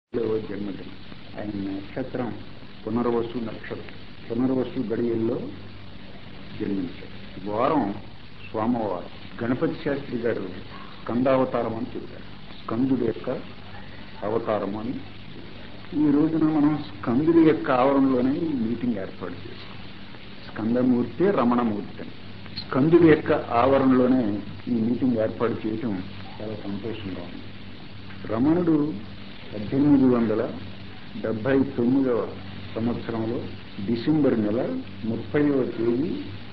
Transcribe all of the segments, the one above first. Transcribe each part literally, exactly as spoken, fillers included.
జన్మదినం. ఆయన నక్షత్రం పునర్వసు నక్షత్రం. పునర్వసు గడియల్లో జన్మించారు. వారం సోమవారం. గణపతి శాస్త్రి గారు స్కందావతారం అని చెప్పారు. స్కందుడి యొక్క అవతారం అని. ఈ రోజున మనం స్కందుడి యొక్క ఆవరణలోనే ఈ మీటింగ్ ఏర్పాటు చేస్తాం. స్కందమూర్తి రమణమూర్తి అని స్కందుడి యొక్క ఆవరణలోనే ఈ మీటింగ్ ఏర్పాటు చేయటం చాలా సంతోషంగా ఉంది. రమణుడు పద్దెనిమిది వందల డెబ్బై తొమ్మిదవ సంవత్సరంలో డిసెంబర్ నెల ముప్పైవ తేదీ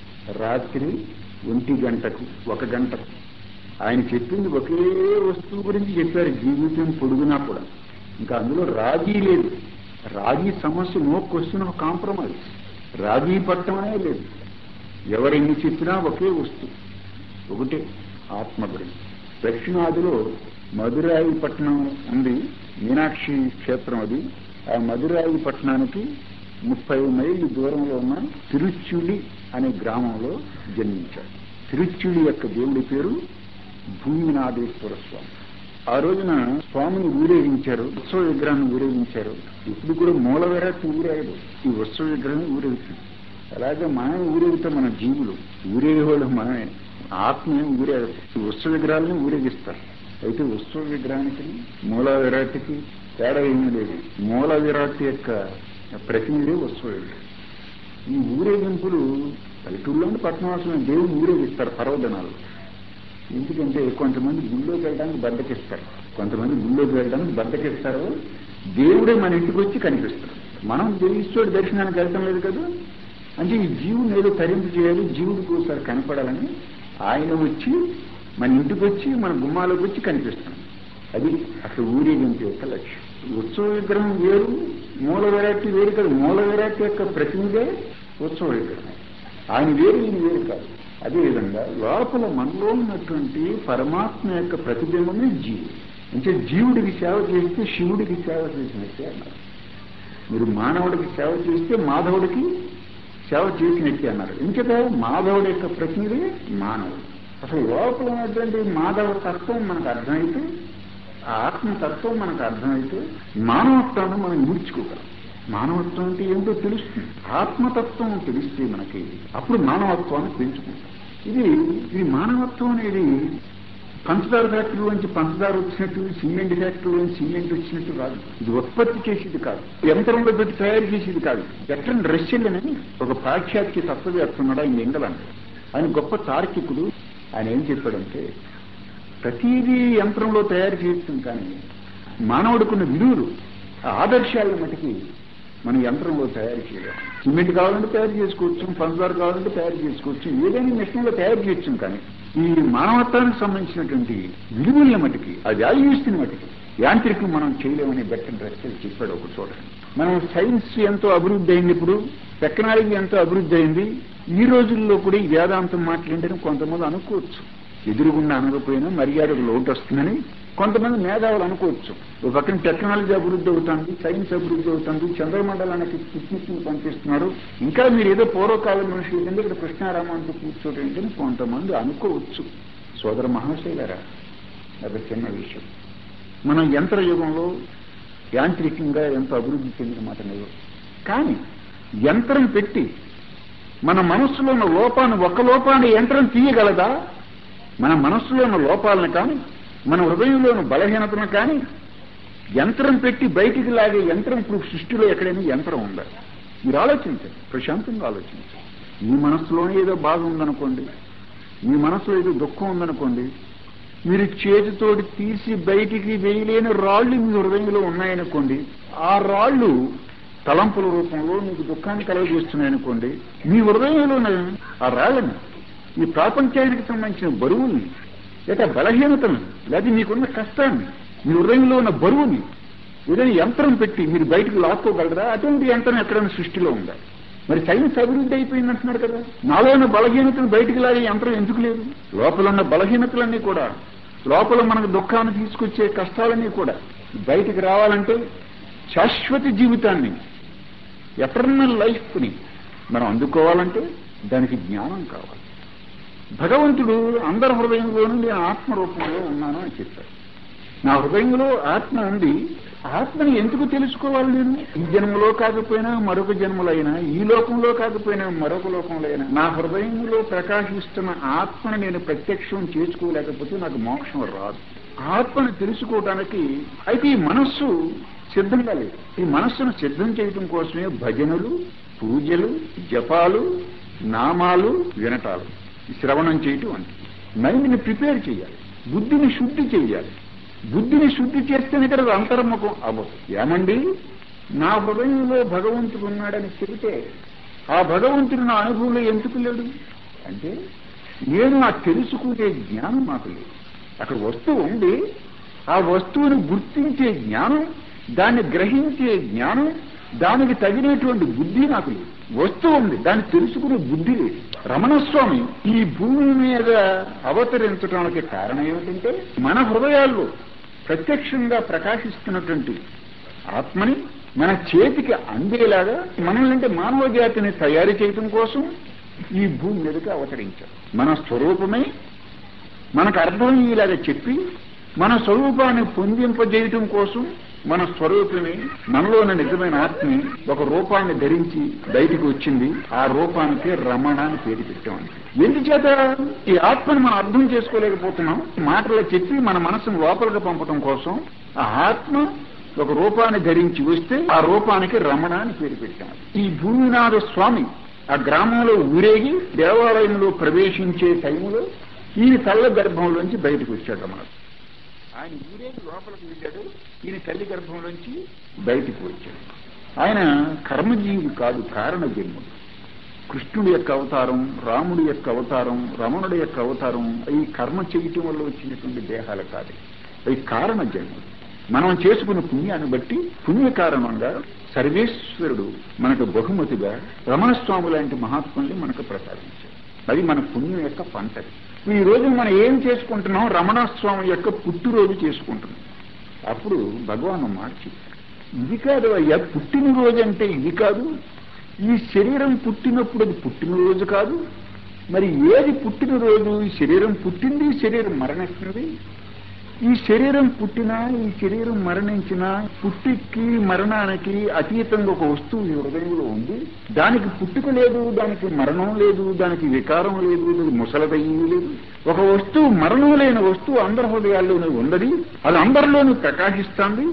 రాత్రి ఒంటి గంటకు ఒక గంటకు ఆయన చెప్పింది ఒకే వస్తువు గురించి చెప్పారు. జీవితం పొడుగునా కూడా ఇంకా అందులో రాజీ లేదు. రాజీ సమస్య నో క్వశ్చన్ ఆఫ్ కాంప్రమైజ్. రాజీ పట్టమనే లేదు. ఎవరెన్ని చెప్పినా ఒకే వస్తువు ఒకటే, ఆత్మ గురించి. దక్షిణాదిలో మధురాయి పట్టణం ఉంది, మీనాక్షి క్షేత్రం అది. ఆ మధురాయి పట్టణానికి ముప్పై మైళ్ళు దూరంలో ఉన్న తిరుచులి అనే గ్రామంలో జన్మించాడు. తిరుచులి యొక్క దేవుడి పేరు భూమినాథేశ్వర స్వామి. ఆ రోజున స్వామిని ఊరేగించారు, ఉత్సవ విగ్రహాన్ని ఊరేగించారు. ఇప్పుడు కూడా మూల విరాట్ ఊరేగదు, ఈ ఉత్సవ విగ్రహం ఊరేగుతుంది. అలాగే మనం ఊరేగితే మన జీవులు ఊరేగేవాళ్ళు మనమే, ఆత్మే ఊరేగదు. ఈ ఉత్సవ విగ్రహాలని ఊరేగిస్తారు. అయితే ఉత్సవ విగ్రహానికి మూల విరాట్కి తేడా ఏమీ లేదు. మూల విరాట్ యొక్క ప్రతినిధి ఉత్సవ విగ్రహం. ఈ ఊరేగింపులు పల్లెటూళ్ళలోని పట్టణవాసులను దేవుని ఊరేగిస్తారు పర్వదినాలు. ఎందుకంటే కొంతమంది గుళ్ళోకి వెళ్ళడానికి బద్దకిస్తారు, కొంతమంది గుళ్ళోకి వెళ్ళడానికి బద్దకిస్తారు. దేవుడే మన ఇంటికి వచ్చి కనిపిస్తారు. మనం ఈశ్వరుడు దర్శనానికి వెళ్తాం లేదు కదా. అంటే ఈ జీవుని ఏదో తరింపు చేయాలి, జీవుడికి ఒకసారి కనపడాలని ఆయన వచ్చి మన ఇంటికి వచ్చి మన గుమ్మాలకు వచ్చి కనిపిస్తాం. అది అసలు ఊరేగింపు యొక్క లక్ష్యం. ఉత్సవ విగ్రహం వేరు, మూల విరాట్ వేరు కాదు. మూల విరాట్ యొక్క ప్రతినిధే ఉత్సవ విగ్రహం. ఆయన వేరు, ఈయన వేరు కాదు. అదేవిధంగా లోపల మనలో ఉన్నటువంటి పరమాత్మ యొక్క ప్రతిబింబమే జీవుడు. అంటే జీవుడికి సేవ చేస్తే శివుడికి సేవ చేసినట్టే అన్నారు. మీరు మానవుడికి సేవ చేస్తే మాధవుడికి సేవ చేసినట్టే అన్నారు. ఇంకదా మాధవుడి యొక్క ప్రతినిధి మానవుడు. అసలు లోపల ఉన్నటువంటి మాధవ తత్వం మనకు అర్థమైతే, ఆ ఆత్మతత్వం మనకు అర్థమైతే మానవత్వాన్ని మనం నేర్చుకోగలం. మానవత్వం అంటే ఏంటో తెలుస్తుంది. ఆత్మతత్వం తెలిస్తే మనకి అప్పుడు మానవత్వాన్ని పెంచుకుంటాం. ఇది ఇది మానవత్వం అనేది పంచదార ఫ్యాక్టరీ నుంచి పంచదార వచ్చినట్టు, సిమెంట్ ఫ్యాక్టరీ నుంచి సిమెంట్ వచ్చినట్టు కాదు. ఇది ఉత్పత్తి చేసేది కాదు, యంత్రంలో పెట్టి తయారు చేసేది కాదు. జట్రన్ రష్యన్ అని ఒక పాశ్చాత్య తత్వవేత్త ఉన్నాడు, ఆయన ఇంగ్లాండ్. ఆయన గొప్ప తార్కికుడు. ఆయన ఏం చెప్పాడంటే ప్రతిదీ యంత్రంలో తయారు చేస్తాం, కానీ మానవుడుకున్న విలువలు ఆదర్శాలను మటుకి మనం యంత్రంలో తయారు చేయలేం. సిమెంట్ కావాలంటే తయారు చేసుకోవచ్చు, పంచదార కావాలంటే తయారు చేసుకోవచ్చు, ఏదైనా మిషన్లో తయారు చేయొచ్చు. కానీ ఈ మానవత్వానికి సంబంధించినటువంటి విలువల మటుకి, ఆ వాల్యూస్ని మటుకి యాంత్రికం మనం చేయలేమని బెట్టన్ రస్సెల్ చెప్పాడు ఒక చోట. మనం సైన్స్ ఎంతో అభివృద్ధి అయింది, ఇప్పుడు టెక్నాలజీ ఎంతో అభివృద్ధి అయింది. ఈ రోజుల్లో కూడా ఈ వేదాంతం మాట్లాడని కొంతమంది అనుకోవచ్చు. ఎదురుగుండా అనకపోయినా మర్యాదకు లోటు వస్తుందని కొంతమంది మేధావులు అనుకోవచ్చు. ఒక పక్కన టెక్నాలజీ అభివృద్ధి అవుతుంది, సైన్స్ అభివృద్ధి అవుతుంది, చంద్రమండలానికి పిక్నిక్ని పంపిస్తున్నారు. ఇంకా మీరు ఏదో పూర్వకాలం మనుషులు కింద ఇక్కడ కృష్ణారామంటూ కూర్చోటేంటని కొంతమంది అనుకోవచ్చు. సోదర మహాశైలరా, అది చిన్న విషయం. మనం యంత్ర యుగంలో యాంత్రికంగా ఎంతో అభివృద్ధి చెందిన మాట లేదు. కానీ యంత్రం పెట్టి మన మనస్సులో ఉన్న లోపాన్ని, ఒక్క లోపాన్ని యంత్రం తీయగలదా? మన మనస్సులో ఉన్న లోపాలను కానీ, మన హృదయంలో ఉన్న బలహీనతను కానీ యంత్రం పెట్టి బయటికి లాగే యంత్రం ఇప్పుడు సృష్టిలో ఎక్కడైనా యంత్రం ఉందా? మీరు ఆలోచించండి, ప్రశాంతంగా ఆలోచించండి. మీ మనస్సులోనే ఏదో బాధ ఉందనుకోండి, మీ మనసులో ఏదో దుఃఖం ఉందనుకోండి, మీరు చేతితోటి తీసి బయటికి వేయలేని రాళ్లు మీ హృదయంలో ఉన్నాయనుకోండి, ఆ రాళ్లు తలంపుల రూపంలో మీకు దుఃఖాన్ని కలగజేస్తున్నాయనుకోండి, మీ హృదయంలో ఆ రాళ్ళని, ఈ ప్రపంచానికి సంబంధించిన బరువుల్ని, లేక బలహీనతను, లేదా మీకున్న కష్టాన్ని, మీ హృదయంలో ఉన్న బరువుని ఏదైనా యంత్రం పెట్టి మీరు బయటకు లాక్కోగలరా? అటువంటి యంత్రం ఎక్కడైనా సృష్టిలో ఉందా? మరి సైన్స్ అభివృద్ధి అయిపోయింది అంటున్నారు కదా. నాలో ఉన్న బలహీనతను బయటికి లాగే యంత్రం ఎందుకు లేదు? లోపల ఉన్న బలహీనతలన్నీ కూడా, లోపల మనకు దుఃఖాన్ని తీసుకొచ్చే కష్టాలన్నీ కూడా బయటికి రావాలంటే శాశ్వత జీవితాన్ని, ఎటర్నల్ లైఫ్ని మనం అందుకోవాలంటే దానికి జ్ఞానం కావాలి. భగవంతుడు అందరి హృదయంలోనూ నేను ఆత్మరూపంలో ఉన్నాను అని చెప్పాడు. నా హృదయంలో ఆత్మ ఉంది, ఆత్మని ఎందుకు తెలుసుకోవాలి నేను? ఈ జన్మలో కాకపోయినా మరొక జన్మలైనా, ఈ లోకంలో కాకపోయినా మరొక లోకంలో అయినా నా హృదయంలో ప్రకాశిస్తున్న ఆత్మను నేను ప్రత్యక్షం చేసుకోలేకపోతే నాకు మోక్షం రాదు. ఆత్మను తెలుసుకోవడానికి అయితే ఈ మనస్సు సిద్ధంగా లేదు. ఈ మనస్సును సిద్ధం చేయడం కోసమే భజనలు, పూజలు, జపాలు, నామాలు, వినటాలు, శ్రవణం చేయటం అంటే మైండ్ని ప్రిపేర్ చేయాలి, బుద్ధిని శుద్ధి చేయాలి. బుద్ధిని శుద్ధి చేస్తేనే కదా అంతర్ముఖం అవ్వదు. ఏమండి, నా హృదయంలో భగవంతుడు ఉన్నాడని చెబితే ఆ భగవంతుడు నా అనుభవంలో ఎందుకు లేడు అంటే నేను ఆ తెలుసుకునే జ్ఞానం నాకు లేదు. అక్కడ వస్తువు ఉంది, ఆ వస్తువును గుర్తించే జ్ఞానం, దాన్ని గ్రహించే జ్ఞానం, దానికి తగినటువంటి బుద్ధి నాకు లేదు. వస్తువు ఉంది, దాన్ని తెలుసుకునే బుద్ధి లేదు. రమణస్వామి ఈ భూమి మీద అవతరించడానికి కారణం ఏమిటంటే మన హృదయాల్లో ప్రత్యక్షంగా ప్రకాశిస్తున్నటువంటి ఆత్మని మన చేతికి అందేలాగా మనల్ని అంటే మానవ జాతిని తయారు చేయడం కోసం ఈ భూమి మీదకి అవతరించారు. మన స్వరూపమే మనకు అర్థమయ్యేలాగా చెప్పి మన స్వరూపాన్ని పొందింపజేయటం కోసం మన స్వరూపమే మనలోని నిజమైన ఆత్మని ఒక రూపాన్ని ధరించి బయటికి వచ్చింది. ఆ రూపానికి రమణ అని పేరు పెట్టామండి. ఎందుచేత ఈ ఆత్మను మనం అర్థం చేసుకోలేకపోతున్నాం. మాటలో చెప్పి మన మనసును లోపలికి పంపడం కోసం ఆ ఆత్మ ఒక రూపాన్ని ధరించి వస్తే ఆ రూపానికి రమణ అని పేరు పెట్టాం. ఈ భూమినాథ స్వామి ఆ గ్రామంలో ఊరేగి దేవాలయంలో ప్రవేశించే టైంలో ఈయన తల్ల గర్భంలోంచి బయటకు వచ్చాడు రమణ. ఆయన ఊరేగి లోపలికి వెళ్ళాడు, ఈయన తల్లి గర్భంలోంచి బయటికి వచ్చాడు. ఆయన కర్మజీవి కాదు, కారణ జన్ముడు. కృష్ణుడి యొక్క అవతారం, రాముడి యొక్క అవతారం, రమణుడి యొక్క అవతారం ఈ కర్మ చేయటం వల్ల వచ్చినటువంటి దేహాలు కాదు, అవి కారణ జన్ముడు. మనం చేసుకున్న పుణ్యాన్ని బట్టి పుణ్య కారణంగా సర్వేశ్వరుడు మనకు బహుమతిగా రమణస్వామి లాంటి మహాత్ముల్ని మనకు ప్రసాదించాడు. అది మన పుణ్యం యొక్క పంట. ఈ రోజు మనం ఏం చేసుకుంటున్నాం? రమణస్వామి యొక్క పుట్టినరోజు చేసుకుంటున్నాం. అప్పుడు భగవాను మార్చి ఇది కాదు అయ్యా, పుట్టినరోజు అంటే ఇది కాదు, ఈ శరీరం పుట్టినప్పుడు అది పుట్టినరోజు కాదు. మరి ఏది పుట్టినరోజు? ఈ శరీరం పుట్టింది, శరీరం మరణిస్తుంది. ఈ శరీరం పుట్టినా ఈ శరీరం మరణించినా పుట్టికి మరణానికి అతీతంగా ఒక వస్తువు ఈ హృదయంలో ఉంది. దానికి పుట్టుక లేదు, దానికి మరణం లేదు, దానికి వికారం లేదు, ముసలదయ్యి లేదు. ఒక వస్తువు, మరణం లేని వస్తువు అందరి హృదయాల్లోనే ఉన్నది, అది అందరిలోనూ ప్రకాశిస్తుంది.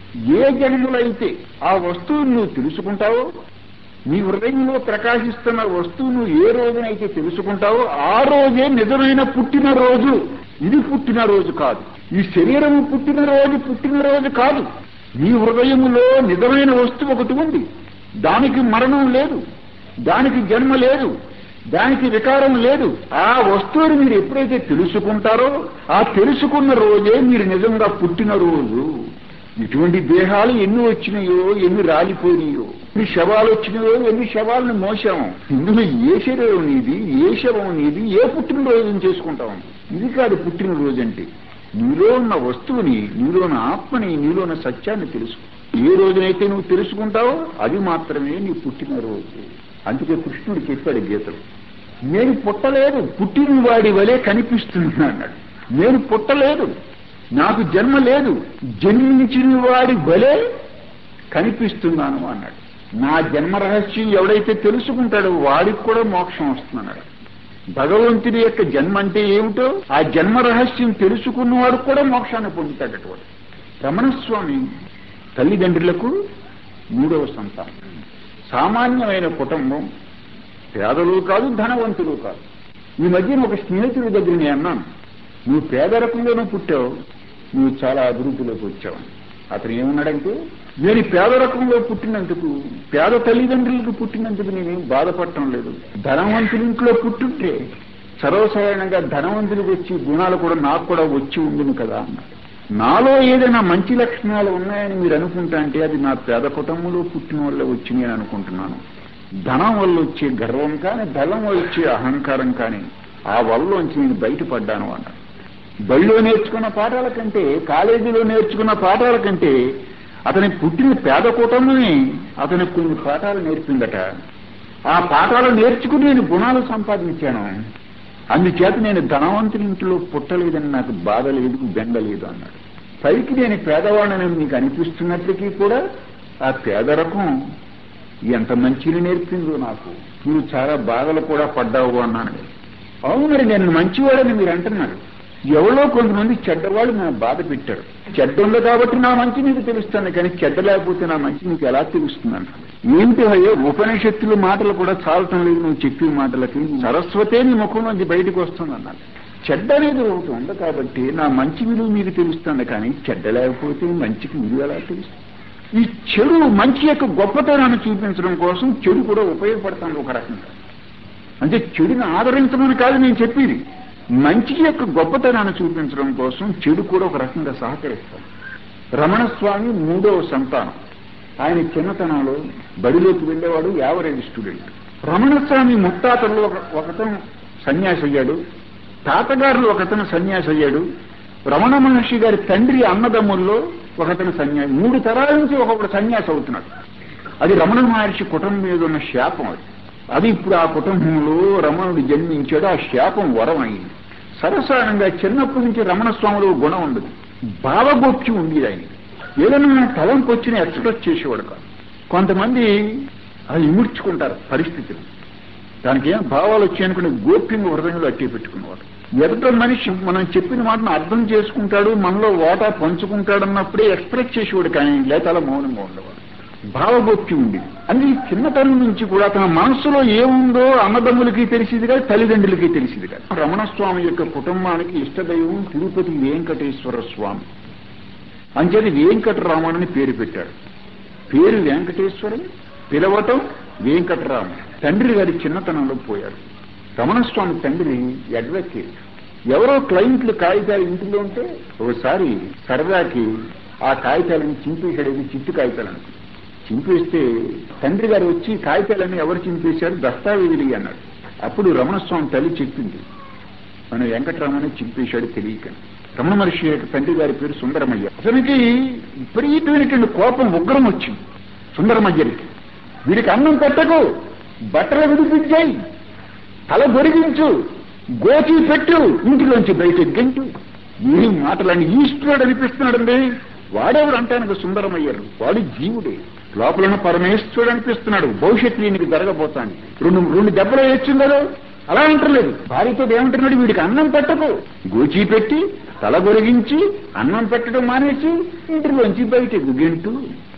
ఏ జన్మలైతే ఆ వస్తువును నువ్వు తెలుసుకుంటావో, నీ హృదయంలో ప్రకాశిస్తున్న వస్తువు నువ్వు ఏ రోజునైతే తెలుసుకుంటావో ఆ రోజే నిజమైన పుట్టినరోజు. ఇది పుట్టినరోజు కాదు, ఈ శరీరము పుట్టినరోజు పుట్టినరోజు కాదు. నీ హృదయములో నిజమైన వస్తువు ఒకటి ఉంది, దానికి మరణం లేదు, దానికి జన్మ లేదు, దానికి వికారం లేదు. ఆ వస్తువుని మీరు ఎప్పుడైతే తెలుసుకుంటారో ఆ తెలుసుకున్న రోజే మీరు నిజంగా పుట్టినరోజు. ఇటువంటి దేహాలు ఎన్ని వచ్చినాయో, ఎన్ని రాలిపోయినాయో, ఎన్ని శవాలు వచ్చినాయో, ఎన్ని శవాలను మోసాము. ఇందులో ఏ శరీరం నీది, ఏ శవం నీది, ఏ పుట్టినరోజుని చేసుకుంటాం? ఇది కాదు పుట్టినరోజు అంటే. నీలో ఉన్న వస్తువుని, నీలో ఉన్న ఆత్మని, నీలో ఉన్న సత్యాన్ని తెలుసు. ఏ రోజునైతే నువ్వు తెలుసుకుంటావో అది మాత్రమే నీ పుట్టినరోజు. అందుకే కృష్ణుడు చెప్పాడు గీతలు, నేను పుట్టలేదు, పుట్టిన వాడి వలె కనిపిస్తున్నా అన్నాడు. నేను పుట్టలేదు, నాకు జన్మ లేదు, జన్మించిన వాడి వలె కనిపిస్తున్నాను అన్నాడు. నా జన్మ రహస్యం ఎవడైతే తెలుసుకుంటాడో వాడికి కూడా మోక్షం వస్తుందన్నాడు. భగవంతుడి యొక్క జన్మ అంటే ఏమిటో ఆ జన్మ రహస్యం తెలుసుకున్నవాడు కూడా మోక్షాన్ని పొందుతాడటువంటి. రమణస్వామి తల్లిదండ్రులకు మూడవ సంతానం, సామాన్యమైన కుటుంబం, పేదలు కాదు, ధనవంతులు కాదు. ఈ మధ్యన ఒక స్నేహితుడి దగ్గర నేను అన్నాను, నువ్వు పేదరకంలోనూ పుట్టావు, నువ్వు చాలా అభివృద్ధిలోకి వచ్చావు. అతను ఏమన్నాడంటే, నేను పేద రకంలో పుట్టినందుకు, పేద తల్లిదండ్రులకు పుట్టినందుకు నేనేం బాధపడటం లేదు. ధనవంతులింట్లో పుట్టుంటే సర్వసాధారణంగా ధనవంతులకు వచ్చి గుణాలు కూడా నాకు కూడా వచ్చి ఉండును కదా అన్నాడు. నాలో ఏదైనా మంచి లక్షణాలు ఉన్నాయని మీరు అనుకుంటా అంటే అది నా పేద కుటుంబంలో పుట్టిన వల్ల వచ్చి నేను అనుకుంటున్నాను. ధనం వల్ల వచ్చే గర్వం కానీ, ధనం వల్ల వచ్చే అహంకారం కానీ ఆ వల్లలోంచి నేను బయటపడ్డాను అన్నాడు. బడిలో నేర్చుకున్న పాఠాల కంటే, కాలేజీలో నేర్చుకున్న పాఠాల కంటే అతని పుట్టిన పేద కుటుంబమే అతనికి కొన్ని పాఠాలు నేర్పిందట. ఆ పాఠాలు నేర్చుకుని నేను గుణాలు సంపాదించాను, అందుచేత నేను ధనవంతుని ఇంట్లో పుట్టలేదని నాకు బాధ లేదు, బెంగ లేదు అన్నాడు. పైకి నేను పేదవాళ్ళని మీకు అనిపిస్తున్నప్పటికీ కూడా ఆ పేదరకం ఎంత మంచిని నేర్పిందో నాకు. నువ్వు చాలా బాధలు కూడా పడ్డావు అన్నాను. అవును, మరి నేను మంచివాడని మీరు అంటున్నారు. ఎవరో కొంతమంది చెడ్డవాళ్ళు నా బాధ పెట్టారు. చెడ్డ ఉంది కాబట్టి నా మంచి నీకు తెలుస్తుంది, కానీ చెడ్డ లేకపోతే నా మంచి నీకు ఎలా తెలుస్తుంది అన్నాడు. ఏంటి అయ్యో, ఉపనిషత్తుల మాటలు కూడా చాలటం లేదు నువ్వు చెప్పే మాటలకి. సరస్వతే నీ ముఖం నుంచి బయటకు వస్తుంది అన్నాడు. చెడ్డ అనేది ఒకటి ఉంది కాబట్టి నా మంచి విలువ మీకు తెలుస్తుంది, కానీ చెడ్డ లేకపోతే మంచికి విలువ ఎలా తెలుస్తుంది? ఈ చెడు మంచి యొక్క గొప్పతనాన్ని చూపించడం కోసం చెడు కూడా ఉపయోగపడుతుంది ఒక రకంగా. అంటే చెడుని ఆదరించమని కాదు నేను చెప్పేది, మంచి యొక్క గొప్పతనాన్ని చూపించడం కోసం చెడు కూడా ఒక రకంగా సహకరిస్తాడు. రమణస్వామి మూడవ సంతానం. ఆయన చిన్నతనంలో బడిలోకి వెళ్ళేవాడు, యావరేజ్ స్టూడెంట్. రమణస్వామి ముత్తాతల్లో ఒక ఒకతను సన్యాసి అయ్యాడు, తాతగారులు ఒకతను సన్యాసి అయ్యాడు, రమణ మహర్షి గారి తండ్రి అన్నదమ్ముల్లో ఒకతను సన్యాసి. మూడు తరాల నుంచి ఒక్కొక్కడు సన్యాసి అవుతున్నాడు. అది రమణ మహర్షి కుటుంబం మీద ఉన్న శాపం. అది అది ఇప్పుడు ఆ కుటుంబంలో రమణుడు జన్మించాడు, ఆ శాపం వరం అయింది. సరసానంగా చిన్నప్పటి నుంచి రమణ స్వామిలో గుణం ఉండదు, భావగోప్యం ఉండేది. ఆయన ఏదైనా తలంపు వచ్చిన ఎక్స్ప్రెస్ చేసేవాడు కాదు. కొంతమంది అది ఇముడ్చుకుంటారు పరిస్థితులు, దానికి ఏం భావాలు వచ్చాయనుకునే గోప్యంగా హృదయంలో అట్టి పెట్టుకునేవాడు. ఎదుట మనిషి మనం చెప్పిన మాటను అర్థం చేసుకుంటాడు, మనలో వాటా పంచుకుంటాడు అన్నప్పుడే ఎక్స్ప్రెస్ చేసేవాడు, కానీ లేత మౌనంగా ఉండేవాడు. భావగోప్యం ఉండేది. అది చిన్నతనం నుంచి కూడా తన మనస్సులో ఏముందో అన్నదమ్ములకి తెలిసింది కాదు, తల్లిదండ్రులకి తెలిసింది కాదు. రమణస్వామి యొక్క కుటుంబానికి ఇష్టదైవం తిరుపతి వెంకటేశ్వర స్వామి. అంచేది వెంకటరామని పేరు పెట్టాడు. పేరు వెంకటేశ్వరం, పిలవటం వెంకటరామ. తండ్రి గారి చిన్నతనంలో పోయాడు. రమణస్వామి తండ్రి అడ్వకేట్. ఎవరో క్లయింట్లు కాగితాలు ఇంటిలో ఉంటే ఒకసారి సరదాకి ఆ కాగితాలను చింపేశాడు, చిట్టు కాగితాలను చింపేస్తే తండ్రి గారు వచ్చి కాగితాలన్నీ ఎవరు చింపేశారు, దస్తావేజులు అన్నాడు. అప్పుడు రమణస్వామి తల్లి చెప్పింది, మన వెంకటరామని చింపేశాడు తెలియక. రమణ మహర్షి యొక్క తండ్రి గారి పేరు సుందరమయ్య. అతనికి విపరీతమైనటువంటి కోపం, ఉగ్రం వచ్చింది సుందరమయ్యకి. వీడికి అన్నం పెట్టకు, బట్టలు విడిపించాయి, తల దొరికించు, గోచి పెట్టు, ఇంటిలోంచి బయట గంటు. ఈ మాటలన్నీ ఈశ్వరుడు అనిపిస్తున్నాడండి. వాడెవరు అంటానికి సుందరమయ్యారు, వాడు జీవుడే. లోపల పరమేశ్వరుడు అనిపిస్తున్నాడు. భవిష్యత్తు ఈయనకి జరగబోతాను. రెండు రెండు దెబ్బలు వేస్తుందో అలా అంటలేదు. భార్యతో ఏమంటున్నాడు, వీడికి అన్నం పెట్టకు, గోచి పెట్టి తల గొరిగించి అన్నం పెట్టడం మానేసి ఇంటిలోంచి బయట గంటు.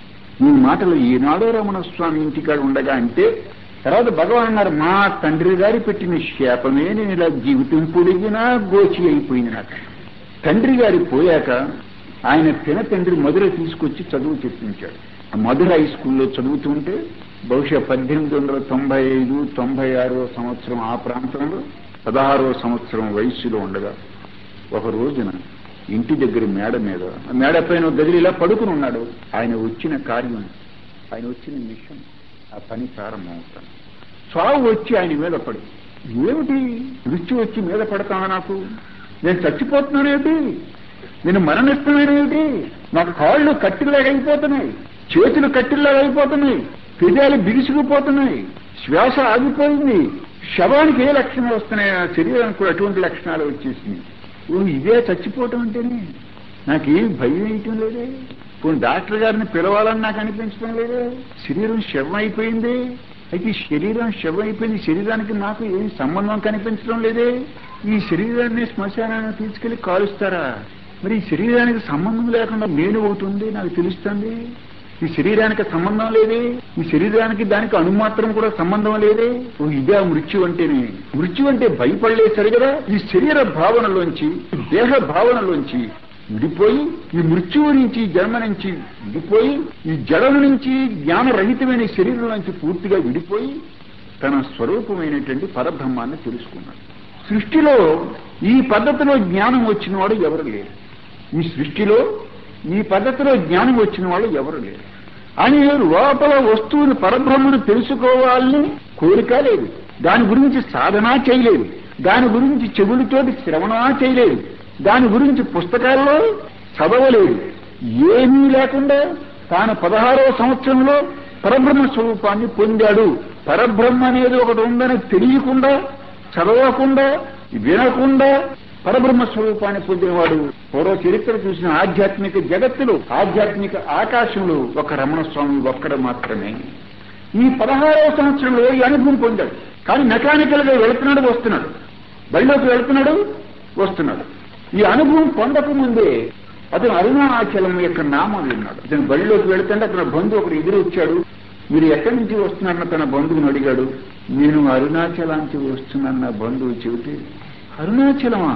ఈ మాటలు ఈనాడో రమణస్వామి ఇంటికాడ ఉండగా అంటే తర్వాత భగవాన్ అన్నారు, మా తండ్రి గారి పెట్టిన శాపమే నేను ఇలా జీవితం పొడిగినా గోచి అయిపోయింది నాకు. తండ్రి గారి పోయాక ఆయన పిన తండ్రి మధుర తీసుకొచ్చి చదువు చెప్పించాడు. మధుర హై స్కూల్లో చదువుతుంటే బహుశా పద్దెనిమిది వందల తొంభై ఐదు తొంభై ఆరో సంవత్సరం ఆ ప్రాంతంలో పదహారో సంవత్సరం వయస్సులో ఉండగా ఒక రోజున ఇంటి దగ్గర మేడ మీద మేడ పైన గదిలో ఇలా పడుకుని ఉన్నాడు. ఆయన వచ్చిన కార్యం, ఆయన వచ్చిన మిషన్, ఆ పని ప్రారంభమవుతాను. చావు వచ్చి ఆయన మీద పడి, ఏమిటి మృత్యు వచ్చి మీద పడతానా, నాకు నేను చచ్చిపోతున్నానేమిటి, నేను మరణిస్తున్నానేమిటి, నాకు కాళ్ళు కట్టిల్లాగా అయిపోతున్నాయి, చేతులు కట్టిల్లాగా అయిపోతున్నాయి, పెదాలు బిగుసుకుపోతున్నాయి, శ్వాస ఆగిపోయింది, శవానికి ఏ లక్షణాలు వస్తున్నాయి, ఆ శరీరానికి కూడా అటువంటి లక్షణాలు వచ్చేసినాయి. ఇదే చచ్చిపోవటం అంటేనే నాకేం భయం వేయటం లేదే, కొన్ని డాక్టర్ గారిని పిలవాలని నాకు అనిపించడం లేదే, శరీరం శవం అయిపోయింది. అయితే ఈ శరీరం శవం అయిపోయింది, శరీరానికి నాకు ఏం సంబంధం కనిపించడం లేదే. ఈ శరీరాన్ని శ్మశానాన్ని తీసుకెళ్లి కాలుస్తారా, మరి ఈ శరీరానికి సంబంధం లేకుండా నేను అవుతుంది నాకు తెలుస్తుంది. ఈ శరీరానికి సంబంధం లేదే, ఈ శరీరానికి దానికి అణుమాత్రం కూడా సంబంధం లేదే. ఇదే మృత్యు అంటేనే. మృత్యు అంటే భయపడలేదు సరి కదా. ఈ శరీర భావనలోంచి, దేహ భావనలోంచి విడిపోయి, ఈ మృత్యువు నుంచి, జన్మ నుంచి విడిపోయి, ఈ జడం నుంచి, జ్ఞానరహితమైన శరీరం నుంచి పూర్తిగా విడిపోయి తన స్వరూపమైనటువంటి పరబ్రహ్మాన్ని తెలుసుకున్నాడు. సృష్టిలో ఈ పద్ధతిలో జ్ఞానం వచ్చిన వాడు ఎవరు లేరు. ఈ సృష్టిలో ఈ పద్ధతిలో జ్ఞానం వచ్చిన వాళ్ళు ఎవరు లేరు. అని లోపల వస్తువుని పరబ్రహ్మను తెలుసుకోవాలని కోరిక లేదు, దాని గురించి సాధన చేయలేదు, దాని గురించి చెవులతోటి శ్రవణ చేయలేదు, దాని గురించి పుస్తకాల్లో చదవలేదు. ఏమీ లేకుండా తాను పదహారవ సంవత్సరంలో పరబ్రహ్మ స్వరూపాన్ని పొందాడు. పరబ్రహ్మ అనేది ఒకటి ఉందని తెలియకుండా, చదవకుండా, వినకుండా, పరబ్రహ్మ స్వరూపాన్ని పొందినవాడు. పూర్వ చరిత్ర చూసిన ఆధ్యాత్మిక జగత్తులు, ఆధ్యాత్మిక ఆకాశంలో ఒక రమణ స్వామి ఒక్కడ మాత్రమే. ఈ పదహారవ సంవత్సరంలో ఈ అనుభవం పొందాడు. కానీ మెకానికల్ గా వెళుతున్నాడు, వస్తున్నాడు, బడిలోకి వెళుతున్నాడు, వస్తున్నాడు. ఈ అనుభవం పొందక ముందే అతను అరుణాచలం యొక్క నామం విన్నాడు. అతను బడిలోకి వెళుతుంటే అతని బంధువు ఒకరు ఎదురు వచ్చాడు. మీరు ఎక్కడి నుంచి వస్తున్నారన్న తన బంధువుని అడిగాడు. నేను అరుణాచలానికి వస్తున్నాను నా బంధువు చెబితే, అరుణాచలమా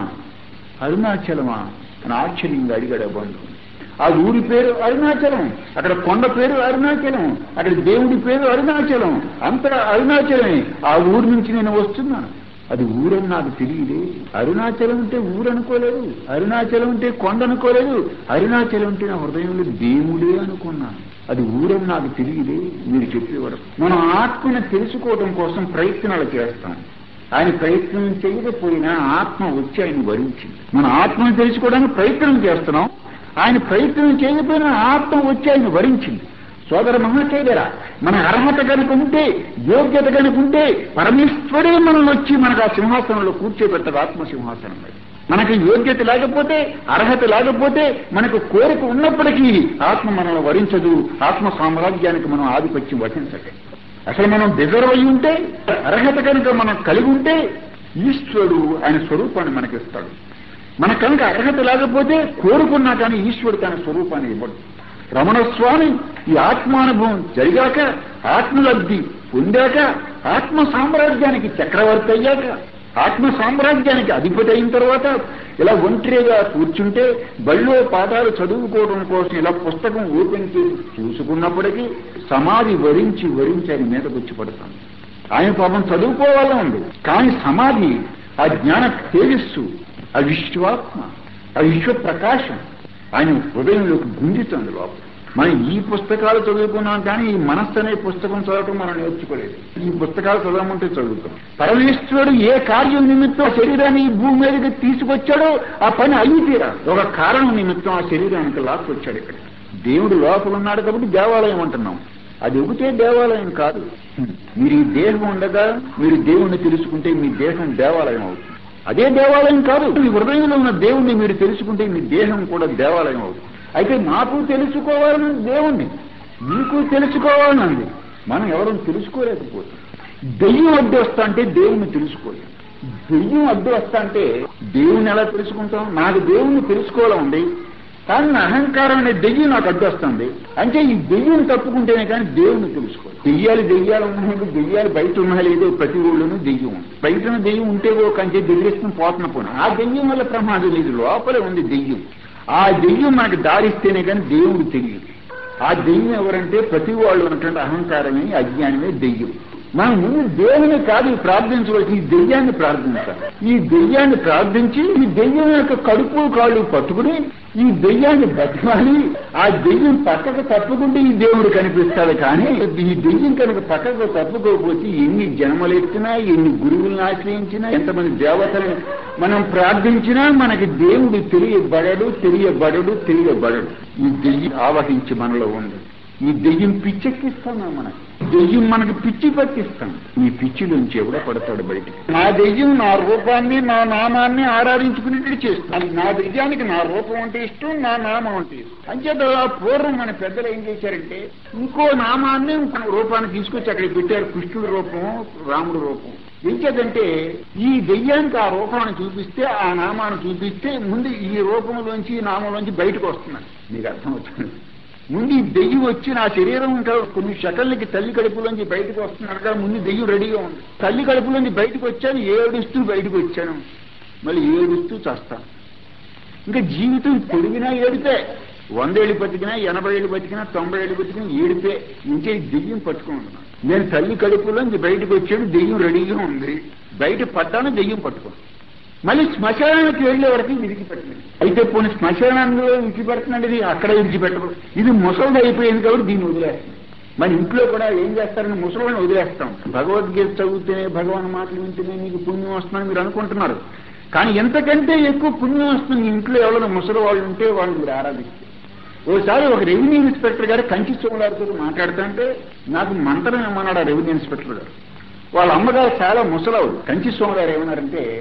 అరుణాచలమా అని ఆశ్చర్యంగా అడిగాడు ఆ బంధువు. ఆ ఊరి పేరు అరుణాచలం, అక్కడ కొండ పేరు అరుణాచలం, అక్కడ దేవుడి పేరు అరుణాచలం, అంతటా అరుణాచలమే. ఆ ఊరి నుంచి నేను వస్తున్నాను. అది ఊరని నాకు తెలియదే. అరుణాచలం అంటే ఊరు అనుకోలేదు, అరుణాచలం అంటే కొండ అనుకోలేదు, అరుణాచలం అంటే నా హృదయంలో దేవుడే అనుకున్నాను. అది ఊరని నాకు తెలియదే. మీరు చెప్పేవారు మనం ఆత్మను తెలుసుకోవడం కోసం ప్రయత్నాలు చేస్తాం. ఆయన ప్రయత్నం చేయకపోయినా ఆత్మ వచ్చి ఆయన వరించింది. మన ఆత్మను తెలుసుకోవడానికి ప్రయత్నం చేస్తున్నాం, ఆయన ప్రయత్నం చేయకపోయినా ఆత్మ వచ్చి ఆయన వరించింది. సోదర మహాశైలరా, మన అర్హత కనుక ఉంటే, యోగ్యత కనుక ఉంటే పరమేశ్వరే మనం వచ్చి మనకు ఆ సింహాసనంలో కూర్చోబెట్టదు. ఆత్మ సింహాసనం మనకి యోగ్యత లేకపోతే, అర్హత లేకపోతే, మనకు కోరిక ఉన్నప్పటికీ ఆత్మ మనల్ని వరించదు. ఆత్మ సామ్రాజ్యానికి మనం ఆధిపత్యం వహించదు. అసలు మనం డిజర్వ్ అయి ఉంటే, అర్హత కనుక మనం కలిగి ఉంటే ఈశ్వరుడు ఆయన స్వరూపాన్ని మనకిస్తాడు. మన కనుక అర్హత లేకపోతే కోరుకున్నా కానీ ఈశ్వరుడు తన స్వరూపాన్ని ఇవ్వడు. రమణస్వామి ఈ ఆత్మానుభవం జరిగాక, ఆత్మలబ్ధి పొందాక, ఆత్మ సామ్రాజ్యానికి చక్రవర్తి అయ్యాక, ఆత్మ సామ్రాజ్యానికి అధిపతి అయిన తర్వాత ఇలా ఒంటరిగా కూర్చుంటే బళ్ళో పాఠాలు చదువుకోవడం కోసం ఇలా పుస్తకం ఓపెన్ చేసి చూసుకున్నప్పటికీ సమాధి వరించి వరించి ఆయన మీదకు వచ్చి పడతాను. ఆయన పాపం చదువుకోవాలని ఉంది, కానీ సమాధి ఆ జ్ఞాన తేజస్సు, ఆ విశ్వాత్మ, ఆ విశ్వ ప్రకాశం ఆయన హృదయంలోకి గుంజుతుంది లోపల. మనం ఈ పుస్తకాలు చదువుకున్నాం కానీ ఈ మనస్సు అనే పుస్తకం చదవటం మనం నేర్చుకోలేదు. ఈ పుస్తకాలు చదవమంటే చదువుతాం. పరమేశ్వరుడు ఏ కార్యం నిమిత్తం శరీరాన్ని ఈ భూమి మీదకి తీసుకొచ్చాడో ఆ పని అయ్యి తీరా. ఒక కారణం నిమిత్తం ఆ శరీరానికి లాక్కొచ్చాడు. ఇక్కడ దేవుడు లోపల ఉన్నాడు కాబట్టి దేవాలయం అంటున్నాం. అది ఒకటే దేవాలయం కాదు. మీరు ఈ దేహం ఉండగా మీరు దేవుణ్ణి తెలుసుకుంటే మీ దేహం దేవాలయం అవుతుంది. అదే దేవాలయం కాదు. మీ హృదయంలో ఉన్న దేవుణ్ణి మీరు తెలుసుకుంటే మీ దేహం కూడా దేవాలయం అవుతుంది. అయితే నాకు తెలుసుకోవాలని దేవుణ్ణి, మీకు తెలుసుకోవాలనండి. మనం ఎవరూ తెలుసుకోలేకపోతాం. దెయ్యం అడ్డు వస్తా అంటే దేవుణ్ణి తెలుసుకోలేం. దెయ్యం అడ్డు వస్తా అంటే దేవుణ్ణి ఎలా తెలుసుకుంటాం? నాకు దేవుణ్ణి తెలుసుకోవాలండి, కానీ నా అహంకారం అనే దెయ్యం నాకు అడ్డు వస్తుంది అంటే ఈ దెయ్యం తప్పుకుంటేనే కానీ దేవుణ్ణి తెలుసుకోవాలి. దెయ్యాలు దెయ్యాలు ఉన్నాయి, దెయ్యాలు బయట ఉన్నా లేదో ప్రతి ఊళ్ళోనూ దెయ్యం ఉంది. బయట దెయ్యం ఉంటే ఓ కంటే బెదిరిస్తున్న పోతున్న పోను ఆ దెయ్యం వల్ల ప్రమాదం లేదు, లోపలే ఉంది దెయ్యం. ఆ దెయ్యం మనకు దారిస్తేనే కానీ దేవుడు తెలియదు. ఆ దెయ్యం ఎవరంటే ప్రతి వాళ్ళు ఉన్నటువంటి అహంకారమే, అజ్ఞానమే దెయ్యం. మనం ముందు దేవుని కాదు ప్రార్థించవలసి ఈ దెయ్యాన్ని ప్రార్థించాలి. ఈ దెయ్యాన్ని ప్రార్థించి ఈ దెయ్యం యొక్క కడుపు కాళ్ళు పట్టుకుని ఈ దెయ్యాన్ని బతిమాలి ఆ దెయ్యం పక్కకు తప్పుకుంటే ఈ దేవుడు కనిపిస్తాడు. కానీ ఈ దెయ్యం కనుక పక్కకు తప్పుకోకపోతే ఎన్ని జన్మలెత్తినా, ఎన్ని గురువులను ఆశ్రయించినా, ఎంతమంది దేవతలను మనం ప్రార్థించినా మనకి దేవుడు తెలియబడడు తెలియబడడు తెలియబడడు. ఈ దెయ్యం ఆవహించి మనలో ఉంది. ఈ దెయ్యం పిచ్చెక్కిస్తాం. మనకి దెయ్యం మనకి పిచ్చి పట్టిస్తాం. ఈ పిచ్చిలోంచి ఎవడో పడతాడు బయటికి. నా దెయ్యం నా రూపాన్ని నా నామాన్ని ఆరాధించుకునేట్టు చేస్తాను. నా దెయ్యానికి నా రూపం అంటే ఇష్టం, నా నామం అంటే ఇష్టం. అంచేత పూర్వం మన పెద్దలు ఏం చేశారంటే ఇంకో నామాన్ని ఇంకో రూపాన్ని తీసుకొచ్చి అక్కడికి పెట్టారు. కృష్ణుడి రూపం, రాముడి రూపం. ఎంచేదంటే ఈ దెయ్యానికి ఆ రూపాన్ని చూపిస్తే, ఆ నామాన్ని చూపిస్తే ముందు ఈ రూపంలోంచి ఈ నామంలోంచి బయటకు వస్తున్నాను. మీకు అర్థం అవుతుంది. ముందు ఈ దెయ్యం వచ్చి నా శరీరం ఇంకా కొన్ని సెకండ్లకి తల్లి కడుపులోంచి బయటకు వస్తున్నాడు కదా, ముందు దెయ్యం రెడీగా ఉంది. తల్లి కడుపులోంచి బయటకు వచ్చాను, ఏడుస్తూ బయటకు వచ్చాను, మళ్ళీ ఏడుస్తూ చేస్తాను. ఇంకా జీవితం పొడిగినా ఏడిపే, వందేళ్ళు బతికినా, ఎనభై ఏళ్ళు బతికినా, తొంభై ఏళ్ళు బతికినా ఏడిపే. ఇంకే దెయ్యం పట్టుకుంటున్నాను. నేను తల్లి కడుపులోంచి బయటకు వచ్చాను, దెయ్యం రెడీగా ఉంది, బయట పట్టాను, దెయ్యం పట్టుకున్నాను. మళ్ళీ శ్మశానానికి వెళ్లే వరకు విడిచిపెట్టలేదు. అయితే పోనీ శ్మశానంలో విడిచిపెడుతున్నాడు, ఇది అక్కడ విడిచిపెట్టరు. ఇది ముసలిది అయిపోయింది కాబట్టి దీన్ని వదిలేస్తాం. మరి ఇంట్లో కూడా ఏం చేస్తారని ముసలిని వదిలేస్తాం. భగవద్గీత చదివితేనే, భగవాన్ మాటలు వింటేనే మీకు పుణ్యం వస్తుందని మీరు అనుకుంటున్నారు. కానీ ఎంతకంటే ఎక్కువ పుణ్యం వస్తుంది ఇంట్లో ఎవరైనా ముసలి వాళ్ళు ఉంటే వాళ్ళు మీరు ఆరాధిస్తారు. ఓసారి ఒక రెవెన్యూ ఇన్స్పెక్టర్ గారు కంచి సోమవారితో మాట్లాడుతుంటే నాకు మంత్రం ఏమన్నాడు ఆ రెవెన్యూ ఇన్స్పెక్టర్ గారు. వాళ్ళ అమ్మగారు చాలా ముసలవుడు. కంచి సోమవారు ఏమన్నారంటే,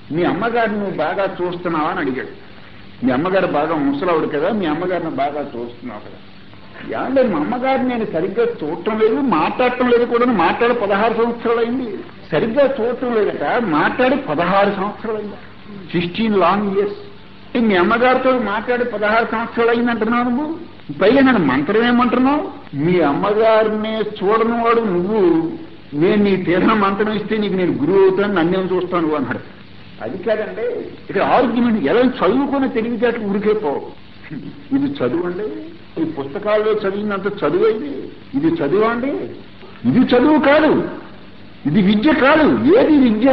మీ అమ్మగారిని నువ్వు బాగా చూస్తున్నావా అని అడిగాడు. మీ అమ్మగారు బాగా ముసలావుడు కదా, మీ అమ్మగారిని బాగా చూస్తున్నావు కదా. ఏమంటే మా అమ్మగారిని నేను సరిగ్గా చూడటం లేదు, మాట్లాడటం లేదు కూడా. మాట్లాడి పదహారు సంవత్సరాలు అయింది. సరిగ్గా చూడటం లేదట, మాట్లాడి పదహారు సంవత్సరాలు అయింది. Sixteen long years. మీ అమ్మగారితో మాట్లాడి పదహారు సంవత్సరాలు అయిందంటున్నావు నువ్వు. పైగా నన్ను మంత్రం ఏమంటున్నావు? మీ అమ్మగారిని చూడని వాడు నువ్వు, నేను నీ తీర్థ మంత్రం ఇస్తే నీకు నేను గురువు అవుతాను, నన్నేం చూస్తాను అన్నాడు. అది కాదండి ఇక్కడ ఆర్గ్యుమెంట్. ఎలా చదువుకుని తెలివితేటలు ఉరికే పోవు. ఇది చదువు అండి, ఈ పుస్తకాల్లో చదివినంత చదువు అయింది. ఇది చదువు అండి, ఇది చదువు కాదు, ఇది విద్య కాదు. ఏది విద్య?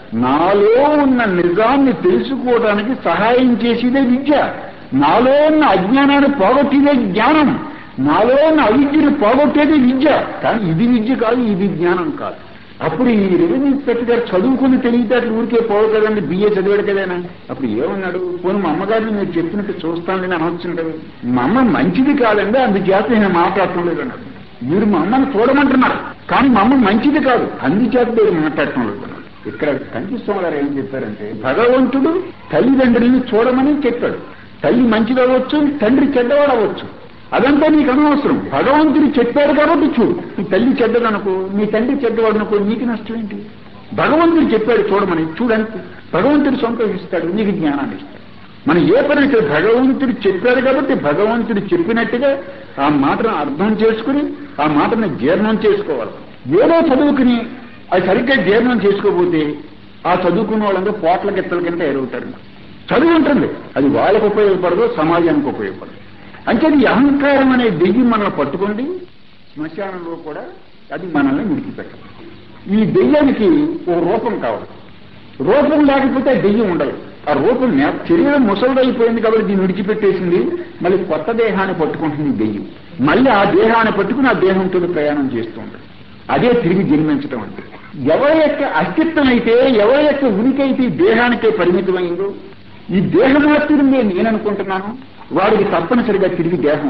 నాలో ఉన్న నిజాన్ని తెలుసుకోవడానికి సహాయం చేసేదే విద్య. నాలో ఉన్న అజ్ఞానాన్ని పోగొట్టేదే జ్ఞానం. నాలో ఉన్న అవిద్యను పోగొట్టేదే విద్య. కానీ ఇది విద్య కాదు, ఇది జ్ఞానం కాదు. అప్పుడు ఈ రెవెన్యూ ఇన్స్పెక్టర్ గారు చదువుకుని తెలివితేటలు ఊరికే పోవు కదండి, బిఏ చదివాడు కదేనా. అప్పుడు ఏమన్నాడు? పోనీ మా అమ్మగారిని మీరు చెప్పినట్టు చూస్తానని అనొచ్చును కదా. మా అమ్మ మంచిది కాదండి, అందుచేత నేను మాట్లాడటం లేదు అన్నాడు. మీరు మా అమ్మని చూడమంటున్నారు, కానీ మా అమ్మ మంచిది కాదు, అందుచేత మీరు మాట్లాడటం లేదు అన్నాడు. ఇక్కడ కనిపిస్తాం గారు ఏం చెప్పారంటే, భగవంతుడు తల్లిదండ్రుల్ని చూడమని చెప్పాడు. తల్లి మంచిది అవ్వచ్చు, తండ్రి చెడ్డవాడు అవ్వచ్చు, అదంతా నీకు అనవసరం. భగవంతుడు చెప్పాడు కాబట్టి చూడు. నీ తల్లి చెడ్డదనుకో, నీ తండ్రి చెడ్డవాడు అనుకో, నీకు నష్టం ఏంటి? భగవంతుడు చెప్పాడు చూడమని, చూడంతే. భగవంతుడు సంతోషిస్తాడు, నీకు జ్ఞానాన్ని ఇస్తాడు. మనం ఏ పని ఇక్కడ భగవంతుడు చెప్పాడు కాబట్టి భగవంతుడు చెప్పినట్టుగా ఆ మాటను అర్థం చేసుకుని ఆ మాటను జీర్ణం చేసుకోవాలి. ఏదో చదువుకుని అది సరిగ్గా జీర్ణం చేసుకోకపోతే ఆ చదువుకున్న వాళ్ళంతా పోట్ల గిత్తల కింద ఎరుగుతారు. చదువు ఉంటుంది, అది వాళ్ళకు ఉపయోగపడదు, సమాజానికి ఉపయోగపడదు. అంటే ఈ అహంకారం అనే దెయ్యం మనల్ని పట్టుకుంది. శ్మశానంలో కూడా అది మనల్ని విడిచిపెట్టదు. ఈ దెయ్యానికి ఓ రూపం కావాలి. రూపం లేకపోతే దెయ్యం ఉండదు. ఆ రూపం శరీరం ముసలిదైపోయింది కాబట్టి దీన్ని విడిచిపెట్టేసింది. మళ్ళీ కొత్త దేహాన్ని పట్టుకుంటుంది దెయ్యం. మళ్ళీ ఆ దేహాన్ని పట్టుకుని ఆ దేహంతో ప్రయాణం చేస్తూ ఉంటుంది. అదే తిరిగి జన్మించడం అంటే. ఎవరి యొక్క అస్తిత్వం అయితే, ఎవరి యొక్క ఉనికి అయితే ఈ దేహానికే పరిమితమైందో, ఈ దేహమాత్రుడు నేను అనుకుంటున్నాను, వాడికి తప్పనిసరిగా తిరిగి దేహం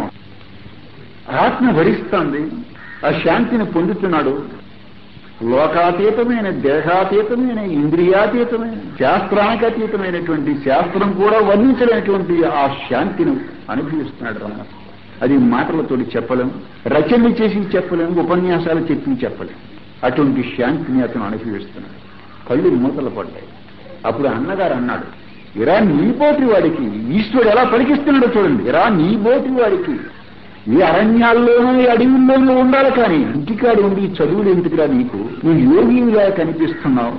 ఆత్మ భరిస్తుంది, ఆ శాంతిని పొందుతున్నాడు. లోకాతీతమైన, దేహాతీతమైన, ఇంద్రియాతీతమైన, శాస్త్రానికి అతీతమైనటువంటి, శాస్త్రం కూడా వర్ణించలేనటువంటి ఆ శాంతిని అనుభవిస్తున్నాడు రమణ. అది మాటలతోటి చెప్పలేం, రచనలు చేసి చెప్పలేం, ఉపన్యాసాలు చెప్పి చెప్పలేం. అటువంటి శాంతిని అతను అనుభవిస్తున్నాడు. కళ్ళు మూతలు పడ్డాయి. అప్పుడు అన్నగారు అన్నాడు, ఇరా నీబోటి వాడికి ఈశ్వరుడు ఎలా పలికిస్తున్నాడో చూడండి. ఇరా నీబోటి వాడికి ఈ అరణ్యాల్లోనూ ఈ అడవుల్లోనూ ఉండాలి, కానీ ఇంటికాడు ఉండి చదువులు ఎందుకురా నీకు? నువ్వు యోగిగా కనిపిస్తున్నావు.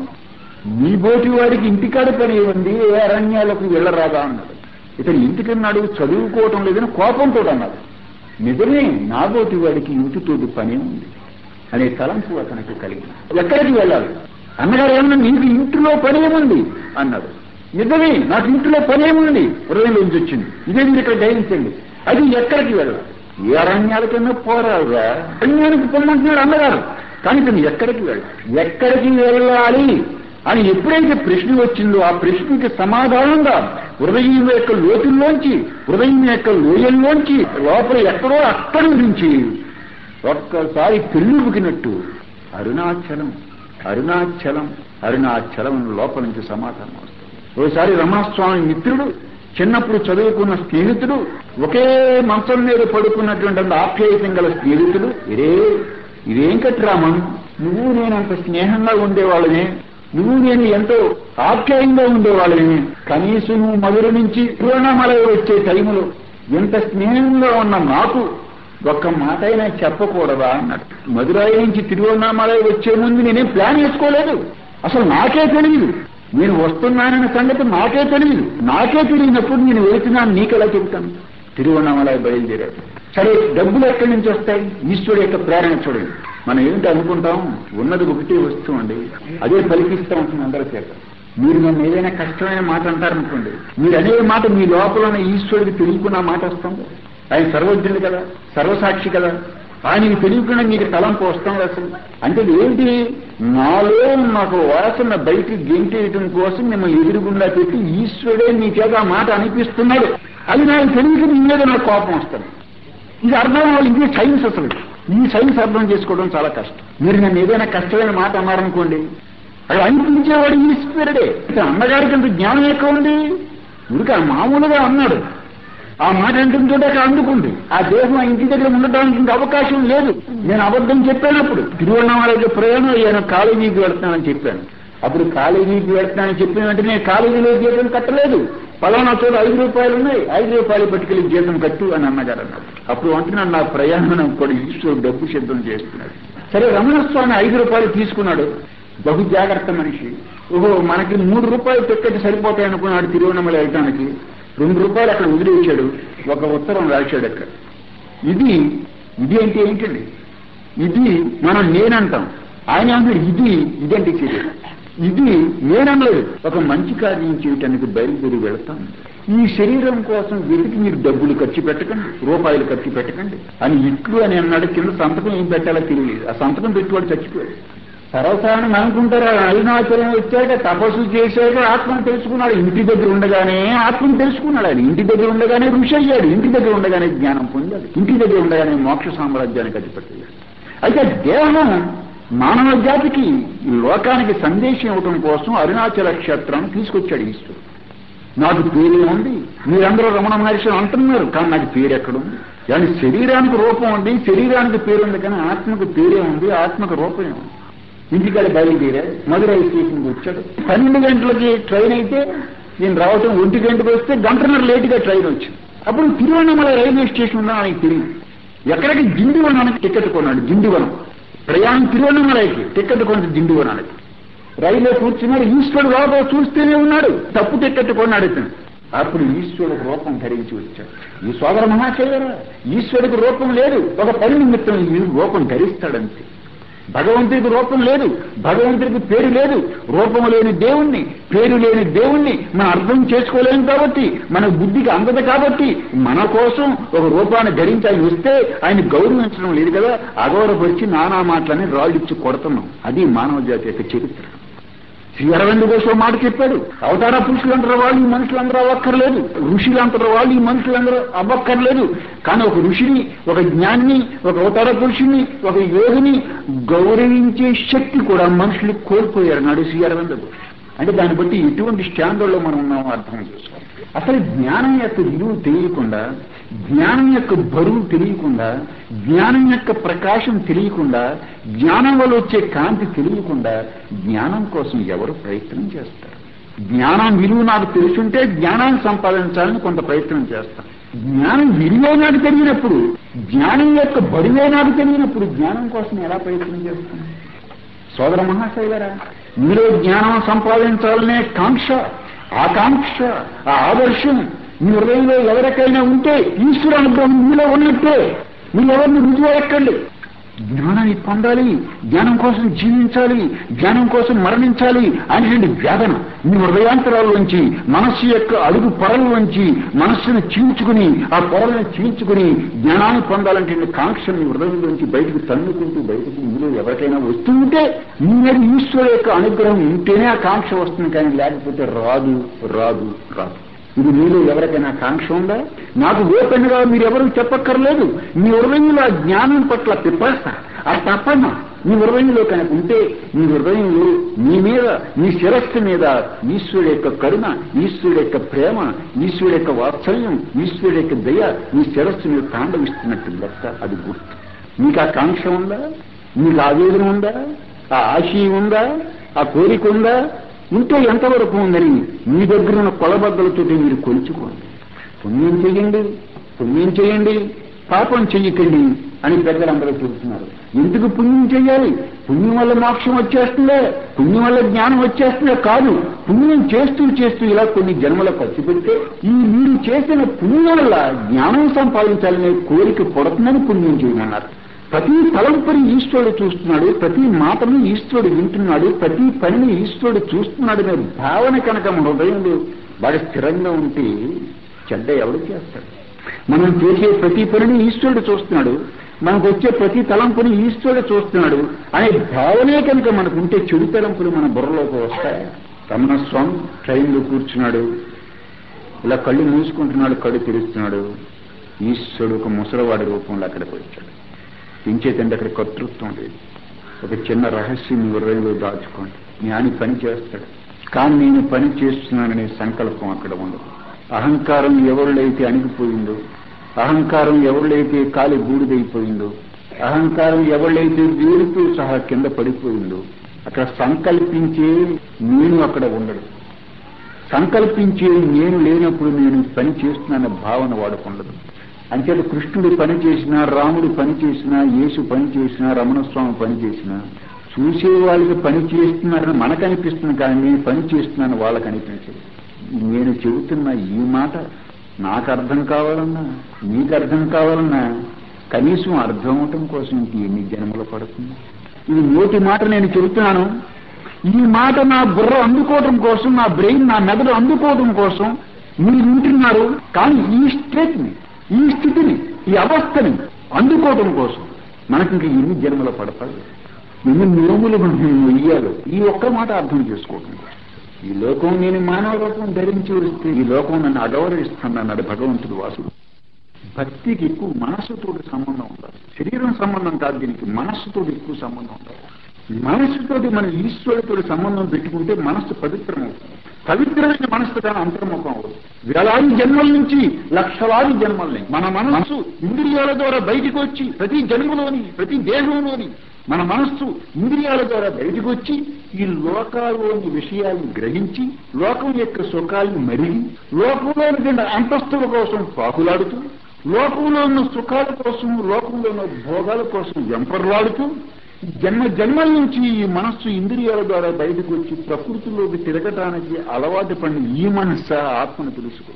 నీబోటి వాడికి ఇంటికాడ పని ఉంది, ఏ అరణ్యాలకు వెళ్ళరాదా అన్నాడు. ఇతను ఇంటికన్నాడు, చదువుకోవటం లేదని కోపంతో అన్నాడు. నిజమే, నాబోటి వాడికి ఇంటితోటి పని ఉంది అనే తలంపు అతనికి కలిగింది. ఎక్కడికి వెళ్ళాలి? అన్నగారు ఏమన్నా నీకు ఇంటిలో పని ఏముంది అన్నాడు. నిజమే, నాకు ఇంటిలో పని ఏముంది, హృదయంలోంచి వచ్చింది. ఇదే మీరు ఇక్కడ గ్రహించండి. అది ఎక్కడికి వెళ్ళాలి? ఏ అరణ్యాలకన్నా పోరాడుగా, అరణ్యానికి పొమ్మంటున్నాడు అన్నగారు. కానీ తను ఎక్కడికి వెళ్ళాలి, ఎక్కడికి వెళ్ళాలి అని ఎప్పుడైతే ప్రశ్న వచ్చిందో ఆ ప్రశ్నకి సమాధానంగా హృదయం యొక్క లోతుల్లోంచి, హృదయం యొక్క లోయల్లోంచి, లోపల ఎక్కడో అక్కడి నుంచి ఒక్కసారి పెళ్ళుబుకినట్టు అరుణాచలం అరుణాచలం అరుణాచలం లోపల నుంచి సమాధానం వస్తుంది. ఓసారి రమణస్వామి మిత్రుడు, చిన్నప్పుడు చదువుకున్న స్నేహితుడు, ఒకే మంచం మీద పడుకున్నటువంటి ఆప్యాయతం గల స్నేహితుడు, ఇదే ఇదేం కట్రామన్, నువ్వు నేనంత స్నేహంగా ఉండేవాళ్ళనే, నువ్వు నేను ఎంతో ఆప్యాయంగా ఉండేవాళ్ళని, కనీసం నువ్వు మధుర నుంచి తిరువణామలై వచ్చే టైంలో ఎంత స్నేహంగా ఉన్న నాకు ఒక్క మాట అయినా చెప్పకూడదా అన్నాడు. మధురాయి నుంచి తిరువణామలై వచ్చే ముందు నేనేం ప్లాన్ చేసుకోలేదు, అసలు నాకే తెలియదు. నేను వస్తున్నానన్న సంగతి నాకే తెలియదు. నాకే తెలియనప్పుడు నేను వెళుతున్నాను నీకెలా చెబుతాను? తిరువణామలై బయలుదేరాడు. సరే, డబ్బులు ఎక్కడి నుంచి వస్తాయి? ఈశ్వరుడు యొక్క ప్రేరణ చూడండి. మనం ఏంటి అనుకుంటాం, ఉన్నది ఒకటే వస్తువు అండి, అదే పలికిస్తూ ఉంటుంది అందరి చేత. మీరు నన్ను ఏదైనా కష్టమైన మాట అంటారనుకోండి, మీరు అనే మాట మీ లోపల ఈశ్వరుడికి తెలియకుండా మాట వస్తుంది. ఆయన సర్వజ్ఞుడు కదా, సర్వసాక్షి కదా, ఆయనకి తెలియకుండా మీకు తలంపు వస్తాం అసలు. అంటే ఏంటి, నాలో నాకు వాసన బయటికి గెంటేయటం కోసం మిమ్మల్ని ఎదురుగుండా పెట్టి ఈశ్వరుడే మీ చేత ఆ మాట అనిపిస్తున్నాడు. అది నాకు తెలియక మీ మీద నాకు కోపం వస్తుంది. ఇది అర్థం అవ్వాలి. ఇది సైన్స్. అసలు ఈ సైన్స్ అర్థం చేసుకోవడం చాలా కష్టం. మీరు నన్ను ఏదైనా కష్టమైన మాట అన్నారనుకోండి, అది అనిపించేవాడు ఈశ్వరుడే. అన్నగారికి అంత జ్ఞానం ఎక్కువ ఉంది. ఉడికి మామూలుగా అన్నాడు, ఆ మాట అంటుంటే అక్కడ అందుకుంది. ఆ దేహం ఆ ఇంటి దగ్గర ఉండడానికి ఇంకా అవకాశం లేదు. నేను అబద్ధం చెప్పానప్పుడు తిరువన్నామలకి ప్రయాణం అయ్యాను, కాలేజీకి వెళ్తున్నానని చెప్పాను. అప్పుడు కాలేజీకి వెళ్తున్నానని చెప్పిన వెంటనే కాలేజీలో జీతం కట్టలేదు. పలానా చోట ఐదు రూపాయలు ఉన్నాయి, ఐదు రూపాయలు పట్టుకెళ్ళి జీతం కట్టు అని అన్నగారు అన్నారు. అప్పుడు అంటున్నాడు, నా ప్రయాణం కూడా ఈశ్వరుడు డబ్బు సిద్ధం చేస్తున్నాడు. సరే, రమణస్వామి ఐదు రూపాయలు తీసుకున్నాడు, బహు జాగ్రత్త మనిషి. ఓహో, మనకి మూడు రూపాయలు టికెట్ సరిపోతాయి అనుకున్నాడు తిరువన్నమల వెళ్ళటానికి. రెండు రూపాయలు అక్కడ వదిలేశాడు, ఒక ఉత్తరం రాశాడు అక్కడ. ఇది ఇది అంటే ఏంటండి? ఇది మనం నేనంటాం, ఆయన అన్నాడు ఇది ఇదంటే చర్య. ఇది నేనలేదు, ఒక మంచి కార్యం చేయటానికి బయలుదేరి వెళతాం. ఈ శరీరం కోసం వెతికి మీరు డబ్బులు ఖర్చు పెట్టకండి, రూపాయలు ఖర్చు పెట్టకండి అని ఇట్లు అని అన్నాడు. కింద సంతకం ఏం పెట్టాలో తెలియలేదు. ఆ సంతకం పెట్టువాడు చచ్చిపోయాడు. సర్వసాధారణంగా అనుకుంటారు, అరుణాచలం వచ్చాక తపస్సు చేశాక ఆత్మను తెలుసుకున్నాడు. ఇంటి దగ్గర ఉండగానే ఆత్మను తెలుసుకున్నాడు. ఆయన ఇంటి దగ్గర ఉండగానే ఋషి అయ్యాడు, ఇంటి దగ్గర ఉండగానే జ్ఞానం పొందాడు, ఇంటి దగ్గర ఉండగానే మోక్ష సామ్రాజ్యానికి అధిపతి. అయితే దేహం మానవ జాతికి ఈ లోకానికి సందేశం ఇవ్వడం కోసం అరుణాచల క్షేత్రాన్ని తీసుకొచ్చాడు ఈశ్వరుడు. నాకు పేరే ఉంది, మీరందరూ రమణ మహర్షి అంటున్నారు, కానీ నాకు పేరు ఎక్కడుంది? కానీ శరీరానికి రూపం ఉంది, శరీరానికి పేరు ఉంది, కానీ ఆత్మకు పేరే ఉంది, ఆత్మకు రూపమే ఉంది. ఇంటికాడ బయలుదేరాడు, మధురై స్టేషన్కి వచ్చాడు. పన్నెండు గంటలకి ట్రైన్ అయితే నేను రావటం ఒంటి గంటకు వస్తే గంటన్నర లేటుగా ట్రైన్ వచ్చింది. అప్పుడు తిరువన్నమల రైల్వే స్టేషన్ ఉందా ఆయనకి తెలియదు. ఎక్కడికి జిండివనానికి టికెట్ కొన్నాడు. జిండివనం ప్రయాణం తిరువన్నమలకి టికెట్ కొన్నాడు. జిండివనానికి రైల్లో కూర్చున్నాడు. ఈశ్వరుడు లోపల చూస్తూనే ఉన్నాడు. తప్పు టికెట్ కొన్నాడు ఇతను. అప్పుడు ఈశ్వరుడు రూపం ధరించి వచ్చాడు. ఈ సోదర మహాశయురా, ఈశ్వరుడికి రూపం లేదు, ఒక పని నిమిత్తం ఈ రూపం ధరిస్తాడంతే. భగవంతుడికి రూపం లేదు, భగవంతుడికి పేరు లేదు. రూపం లేని దేవుణ్ణి, పేరు లేని దేవుణ్ణి మనం అర్థం చేసుకోలేము కాబట్టి, మన బుద్ధికి అందదు కాబట్టి, మన కోసం ఒక రూపాన్ని ధరించి ఆయన వస్తే ఆయన గౌరవించడం లేదు కదా, అగౌరవపరిచి నానా మాటలని రాళ్ళిచ్చి కొడుతున్నాం. అది మానవ జాతి యొక్క చరిత్ర. శ్రీ అరవింద్ కోసం మాట చెప్పాడు, అవతార పురుషులందరూ వాళ్ళు ఈ మనుషులందరూ అవ్వక్కర్లేదు, ఋషులందరూ వాళ్ళు ఈ మనుషులందరూ అవ్వక్కర్లేదు. కానీ ఒక ఋషిని, ఒక జ్ఞానిని, ఒక అవతార పురుషుని, ఒక యోగిని గౌరవించే శక్తి కూడా మనుషులు కోల్పోయారు నాడు శ్రీ అరవింద్. అంటే దాన్ని బట్టి ఎటువంటి స్టాండర్డ్లో మనం ఉన్నామో అర్థం చేసుకోవాలి. అసలు జ్ఞానం యొక్క విలువ తెలియకుండా, జ్ఞానం యొక్క బరువు తెలియకుండా, జ్ఞానం యొక్క ప్రకాశం తెలియకుండా, జ్ఞానం వల్ల వచ్చే కాంతి తెలియకుండా జ్ఞానం కోసం ఎవరు ప్రయత్నం చేస్తారు? జ్ఞానం విలువ నాకు తెలుసుంటే జ్ఞానాన్ని సంపాదించాలని కొంత ప్రయత్నం చేస్తాను. జ్ఞానం విలువే నాకు తెలియనప్పుడు, జ్ఞానం యొక్క బరువే నాకు తెలియనప్పుడు జ్ఞానం కోసం ఎలా ప్రయత్నం చేస్తాను? సోదర మహాశైలరా, మీలో జ్ఞానం సంపాదించాలనే కాంక్ష, ఆకాంక్ష, ఆ ఆదర్శం మీ హృదయంలో ఎవరికైనా ఉంటే ఈశ్వర అనుగ్రహం మీలో ఉన్నట్టే. మీరు ఎవరిని రుజువు ఎక్కండి. జ్ఞానాన్ని పొందాలి, జ్ఞానం కోసం జీవించాలి, జ్ఞానం కోసం మరణించాలి అనేటువంటి వేదన మీ హృదయాంతరాల్లోంచి, మనస్సు యొక్క అడుగు పొరల్లోంచి మనస్సును చీల్చుకుని, ఆ పొరలను చీల్చుకుని జ్ఞానాన్ని పొందాలంటే కాంక్ష మీ హృదయంలోంచి బయటకు తన్నుకుంటూ బయటకు మీలో ఎవరికైనా వస్తుంటే మీ మీద ఈశ్వరు యొక్క అనుగ్రహం ఉంటేనే ఆ కాంక్ష వస్తుంది, కానీ లేకపోతే రాదు రాదు రాదు. ఇది మీలో ఎవరికైనా కాంక్ష ఉందా? నాకు ఓపెన్గా మీరు ఎవరు చెప్పక్కర్లేదు. మీ హృదయంలో ఆ జ్ఞానం పట్ల పిపాస, ఆ తపన మీ హృదయంలో కనుక ఉంటే, మీ హృదయంలో మీ మీద, మీ శిరస్సు మీద ఈశ్వరుడు యొక్క కరుణ, ఈశ్వరుడు యొక్క ప్రేమ, ఈశ్వరుడు యొక్క వాత్సల్యం, ఈశ్వరుడు యొక్క దయ మీ శిరస్సు మీద తాండవిస్తున్నట్టు లెక్క. అది గుర్తు. మీకు ఆ కాంక్ష ఉందా? మీకు ఆవేదన ఉందా? ఆ ఆశయం ఉందా? ఆ కోరిక ఉందా? ఉంటే ఎంతవరకు ఉందని మీ దగ్గర ఉన్న కొలబద్దలతో మీరు కొలుచుకోండి. పుణ్యం చెయ్యండి, పుణ్యం చేయండి, పాపం చెయ్యకండి అని పెద్దలందరూ చెబుతున్నారు. ఎందుకు పుణ్యం చెయ్యాలి? పుణ్యం వల్ల మోక్షం వచ్చేస్తుందే, పుణ్యం వల్ల జ్ఞానం వచ్చేస్తుందే కాదు. పుణ్యం చేస్తూ చేస్తూ ఇలా కొన్ని జన్మల ఖర్చు పెడితే ఈ మీరు చేసిన పుణ్యం వల్ల జ్ఞానం సంపాదించాలనే కోరిక పడుతుందని పుణ్యం చేయమన్నారు. ప్రతి తలంపుని ఈశ్వరుడు చూస్తున్నాడు, ప్రతి మాటను ఈశ్వరుడు వింటున్నాడు, ప్రతి పనిని ఈశ్వరుడు చూస్తున్నాడు అనే భావన కనుక మన హృదయంలో బాగా స్థిరంగా ఉంటే చెడ్డ ఎవడు చేస్తాడు? మనం చేసే ప్రతి పనిని ఈశ్వరుడు చూస్తున్నాడు, మనకు వచ్చే ప్రతి తలంపుని ఈశ్వరుడు చూస్తున్నాడు అనే భావనే కనుక మనకు ఉంటే చెడు తలంపులు మన బుర్రలోకి వస్తాయి. రమణ స్వామి ట్రైన్లో కూర్చున్నాడు, ఇలా కళ్ళు మూసుకుంటున్నాడు, కళ్ళు తెరుస్తున్నాడు. ఈశ్వరుడు ఒక ముసలివాడి రూపంలో అక్కడికి వచ్చాడు. పెంచేతండి అక్కడ కర్తృత్వం లేదు. ఒక చిన్న రహస్యం హృదయంలో దాచుకోండి. జ్ఞాని పని చేస్తాడు, కానీ నేను పని చేస్తున్నాననే సంకల్పం అక్కడ ఉండదు. అహంకారం ఎవరిలైతే అణిగిపోయిందో, అహంకారం ఎవరిలైతే కాలి బూడిదైపోయిందో, అహంకారం ఎవరిలైతే వేరుతో సహా కింద పడిపోయిందో, అక్కడ సంకల్పించే నేను అక్కడ ఉండడు. సంకల్పించే నేను లేనప్పుడు నేను పని చేస్తున్నానన్న భావన వాడుకుండదు. అంచేత కృష్ణుడు పని చేసినా, రాముడు పని చేసినా, యేసు పని చేసినా, రమణస్వామి పని చేసినా చూసే వాళ్ళకి పని చేస్తున్నారని మనకు అనిపిస్తుంది, కానీ నేను పని చేస్తున్నాను వాళ్ళకి అనిపించదు. నేను చెబుతున్న ఈ మాట నాకు అర్థం కావాలన్నా, నీకు అర్థం కావాలన్నా కనీసం అర్థం అవటం కోసం ఇంక ఎన్ని జన్మలు పడుతుంది. ఇది నోటి మాట నేను చెబుతున్నాను, ఈ మాట నా బుర్ర అందుకోవడం కోసం, నా బ్రెయిన్, నా మెదడు అందుకోవడం కోసం మీరు వింటున్నారు. కానీ ఈ స్టేట్ని, ఈ స్థితిని, ఈ అవస్థని అందుకోవడం కోసం మనకి ఇంక ఎన్ని జన్మలు పడతాయి, ఎన్ని నియములు మనం వెయ్యాలి. ఈ ఒక్క మాట అర్థం చేసుకోవడం. ఈ లోకం నేను మానవ రూపం ధరించి వస్తే ఈ లోకం నన్ను అగౌరవిస్తుంది అన్నాడు భగవంతుడు వాసుడు. భక్తికి ఎక్కువ మనస్సుతో సంబంధం ఉండాలి, శరీరం సంబంధం కాదు, దీనికి మనస్సుతో ఎక్కువ సంబంధం ఉండాలి. మనస్సుతోటి మన ఈశ్వరుడితో సంబంధం పెట్టుకుంటే మనస్సు పవిత్రమవుతుంది. పవిత్రమైన మనస్సు కానీ అంతర్ముఖం అవుతుంది. వేలాది జన్మల నుంచి లక్షలాది జన్మల్ని మన మనస్సు ఇంద్రియాల ద్వారా బయటికి వచ్చి ప్రతి జన్మలోని, ప్రతి దేహంలోని మన మనస్సు ఇంద్రియాల ద్వారా బయటికి వచ్చి ఈ లోకాల్లోని విషయాలను గ్రహించి లోకం యొక్క సుఖాలను మరిగి లోకంలోని అంతస్తుల కోసం పాకులాడుతూ, లోకంలో ఉన్న సుఖాల కోసం, లోకంలో ఉన్న భోగాల కోసం వెంపర్లాడుతూ జన్మ జన్మల నుంచి ఈ మనస్సు ఇంద్రియాల ద్వారా బయటకు వచ్చి ప్రకృతిలోకి తిరగటానికి అలవాటు పడిన ఈ మనస్స ఆత్మను తెలుసుకో.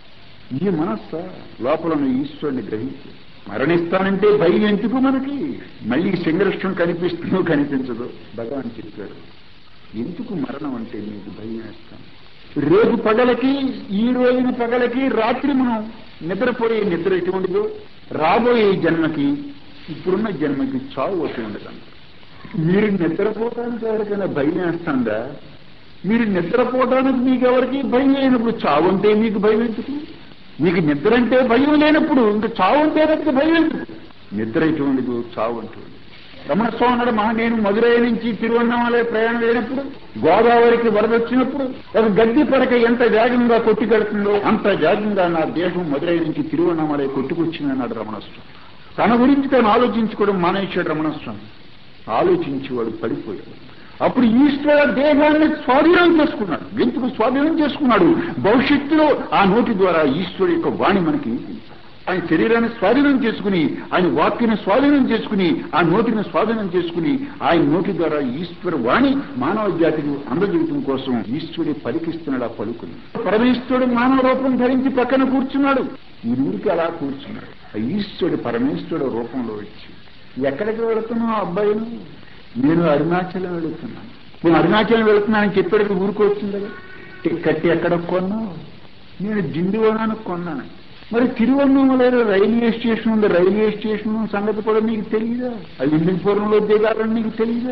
ఈ మనస్స లోపల ఈశ్వరుని గ్రహించి మరణిస్తానంటే భయం ఎందుకు మనకి? మళ్ళీ సంఘర్షణ కనిపిస్తుందో కనిపించదో భగవాన్ చెప్పారు. ఎందుకు మరణం అంటే మీకు భయం వేస్తాను. రేపు పగలకి, ఈ రోజున పగలకి, రాత్రి మనం నిద్రపోయే నిద్ర ఎటువంటిదో రాబోయే జన్మకి, ఇప్పుడున్న జన్మకి చావు వచ్చి ఉండదు. మీరు నిద్రపోవడానికి ఎవరికైనా భయం వేస్తుందా? మీరు నిద్రపోవడానికి మీకు ఎవరికి భయం లేనప్పుడు చావు అంటే మీకు భయం ఎందుకు? మీకు నిద్ర అంటే భయం లేనప్పుడు ఇంకా చావు అంటే భయం ఎందుకు? నిద్ర ఎటువంటిదో చావు అంటుంది. రమణస్వామి అన్నాడు, మహా నేను మధురై నుంచి తిరువన్నామలై ప్రయాణం లేనప్పుడు, గోదావరికి వరద వచ్చినప్పుడు ఒక గడ్డి పరక ఎంత వేగంగా కొట్టుకెడుతుందో అంత వేగంగా నా దేహం మధురై నుంచి తిరువన్నామలై కొట్టుకొచ్చిందన్నాడు రమణస్వామి. తన గురించి తను ఆలోచించుకోవడం మానేశాడు రమణస్వామి. ఆలోచించి వాడు పడిపోయాడు. అప్పుడు ఈశ్వర దేహాన్ని స్వాధీనం చేసుకున్నాడు. ఎందుకు స్వాధీనం చేసుకున్నాడు? భవిష్యత్తులో ఆ నోటి ద్వారా ఈశ్వరు యొక్క వాణి మనకి, ఆయన శరీరాన్ని స్వాధీనం చేసుకుని, ఆయన వాక్యని స్వాధీనం చేసుకుని, ఆ నోటిని స్వాధీనం చేసుకుని, ఆయన నోటి ద్వారా ఈశ్వర వాణి మానవ జాతిని అందజేయడం కోసం ఈశ్వరుడి పలికిస్తున్నాడు. ఆ పలుకుని పరమేశ్వరుడు మానవ రూపం ధరించి పక్కన కూర్చున్నాడు. ఈ నూరికి అలా కూర్చున్నాడు. ఆ ఈశ్వరుడు పరమేశ్వరుడు రూపంలో వచ్చి, ఎక్కడికి వెళుతున్నావు అబ్బాయిను? నేను అరుణాచలం వెళుతున్నాను. నేను అరుణాచలం వెళుతున్నానని చెప్పేటికి ఊరుకోవచ్చింది కదా. టికెట్ ఎక్కడ కొన్నావు? నేను దిండివనానికి కొన్నాను. మరి తిరువన్నామలలో రైల్వే స్టేషన్ ఉంది, రైల్వే స్టేషన్ సంగతి కూడా నీకు తెలియదా? అది ఇండిపురంలో దిగాలని నీకు తెలియదా?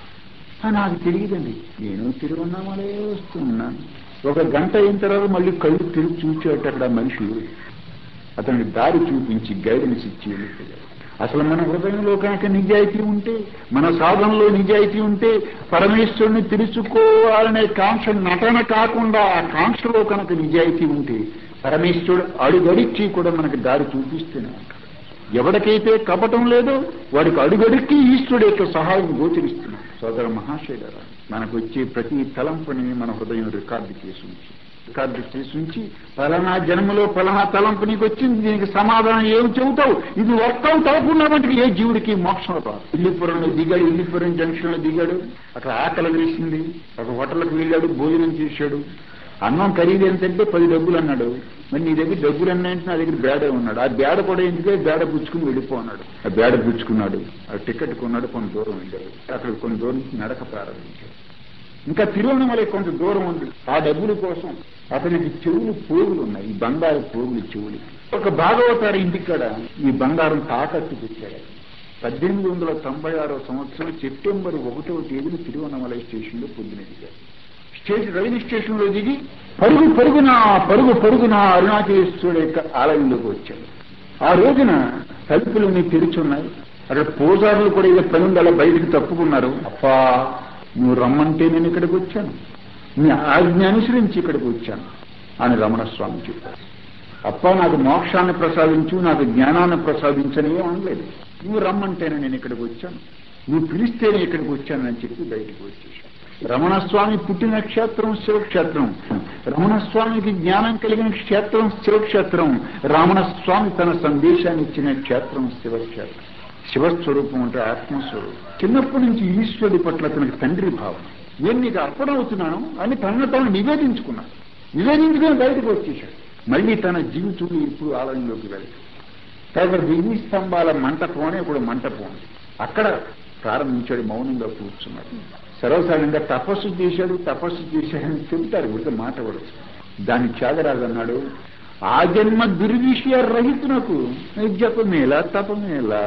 నాకు తెలియదండి. నేను తిరువన్నామలే వస్తున్నాను. ఒక గంట అయిన తర్వాత మళ్ళీ కళ్ళు తిరిగి చూసేట అక్కడ మనిషి అతనికి దారి చూపించి గైడెన్స్ ఇచ్చి వెళ్ళిపోయారు. అసలు మన హృదయంలో కనుక నిజాయితీ ఉంటే, మన సాధనలో నిజాయితీ ఉంటే, పరమేశ్వరుని తెలుసుకోవాలనే కాంక్ష నటన కాకుండా ఆ కాంక్షలో కనుక నిజాయితీ ఉంటే పరమేశ్వరుడు అడుగడికి కూడా మనకు దారి చూపిస్తూనే ఉంటాడు. ఎవరికైతే కపటం లేదో వాడికి అడుగడికి ఈశ్వరుడు యొక్క సహాయం గోచరిస్తున్నాడు. సోదర మహాశయ గారు, మనకు వచ్చే ప్రతి తలంపుని మన హృదయం రికార్డు చేసి ఉంచి రికార్డు చేసి ఉంచి ఫలానా జన్మలో ఫలానా తలంపు నీకు వచ్చింది, దీనికి సమాధానం ఏమి చెబుతావు, ఇది వర్కౌట్ అవుకున్నామంటే ఏ జీవుడికి మోక్షం రాదు. ఇల్లిపురంలో దిగాడు, ఇల్లిపురం జంక్షన్ లో దిగాడు, అక్కడ ఆకలి వేసింది, ఒక హోటల్కి వెళ్ళాడు, భోజనం చేశాడు. అన్నం ఖరీదు ఎంతంటే పది డబ్బులు అన్నాడు. మరి నీ దగ్గర డబ్బులు అన్నాయంటే నా దగ్గర బేడే ఉన్నాడు. ఆ బేడ కూడా ఎందుకే బేడ పుచ్చుకుని వెళ్ళిపో అన్నాడు. ఆ బేడ పుచ్చుకున్నాడు, ఆ టికెట్ కొన్నాడు, కొంత దూరం వెళ్ళాడు. అక్కడ కొన్ని దూరం నడక ప్రారంభించాడు. ఇంకా తిరువన్నామలై కొంత దూరం ఉంది. ఆ డబ్బుల కోసం అతనికి చెవులు పోగులు ఉన్నాయి, ఈ బంగారు పోగులు చెవులు. ఒక భాగవతారు ఇంటికాడ ఈ బంగారం తాకట్టు పెట్టాడు. పద్దెనిమిది వందల తొంభై ఆరో సంవత్సరం సెప్టెంబర్ ఒకటవ తేదీన తిరువన్నామలై స్టేషన్ లో పొద్దున దిగాడు. స్టేషన్ రైల్వే స్టేషన్ లో దిగి పరుగు పరుగున పరుగు పరుగున అరుణాచలేశ్వరుడు యొక్క ఆలయంలోకి వచ్చాడు. ఆ రోజున తలుపులన్నీ తెరిచున్నాయి, అక్కడ పూజారులు కూడా ఇలా పని ఉండి అలా బయటికి తప్పుకున్నారు. అప్పా నువ్వు రమ్మంటే నేను ఇక్కడికి వచ్చాను, నీ ఆజ్ఞ అనుసరించి ఇక్కడికి వచ్చాను అని రమణస్వామి చెప్పారు. అప్ప నాకు మోక్షాన్ని ప్రసాదించు, నాకు జ్ఞానాన్ని ప్రసాదించని ఏం అనలేదు. నువ్వు రమ్మంటేనే నేను ఇక్కడికి వచ్చాను, నువ్వు పిలిస్తేనే ఇక్కడికి వచ్చానని చెప్పి బయటికి వచ్చేసాను. రమణస్వామి పుట్టిన క్షేత్రం శివక్షేత్రం, రమణస్వామికి జ్ఞానం కలిగిన క్షేత్రం శివక్షేత్రం, రమణస్వామి తన సందేశాన్ని ఇచ్చిన క్షేత్రం శివక్షేత్రం. శివస్వరూపం అంటే ఆత్మస్వరూపం. చిన్నప్పటి నుంచి ఈశ్వరుడి పట్ల తనకి తండ్రి భావం. నేను నీకు అర్పణవుతున్నాను అని తనను తాను నివేదించుకున్నాను. నివేదించుకుని బయటకు వచ్చేశాడు. మళ్ళీ తన జీవితంలో ఇప్పుడు ఆలయంలోకి వెళ్తాడు. తర్వాత దివ్య స్తంభాల మంటపం అనే ఇప్పుడు మంటపం అక్కడ ప్రారంభించాడు. మౌనంగా కూర్చున్నాడు. సర్వసాధారణంగా తపస్సు చేశాడు తపస్సు చేశాడని చెబుతారు, ఉడిక మాట పడచ్చు. దాన్ని త్యాగరాజు అన్నాడు, ఆ జన్మ దుర్విషయ రహితునకు జపమేలా తపమేలా.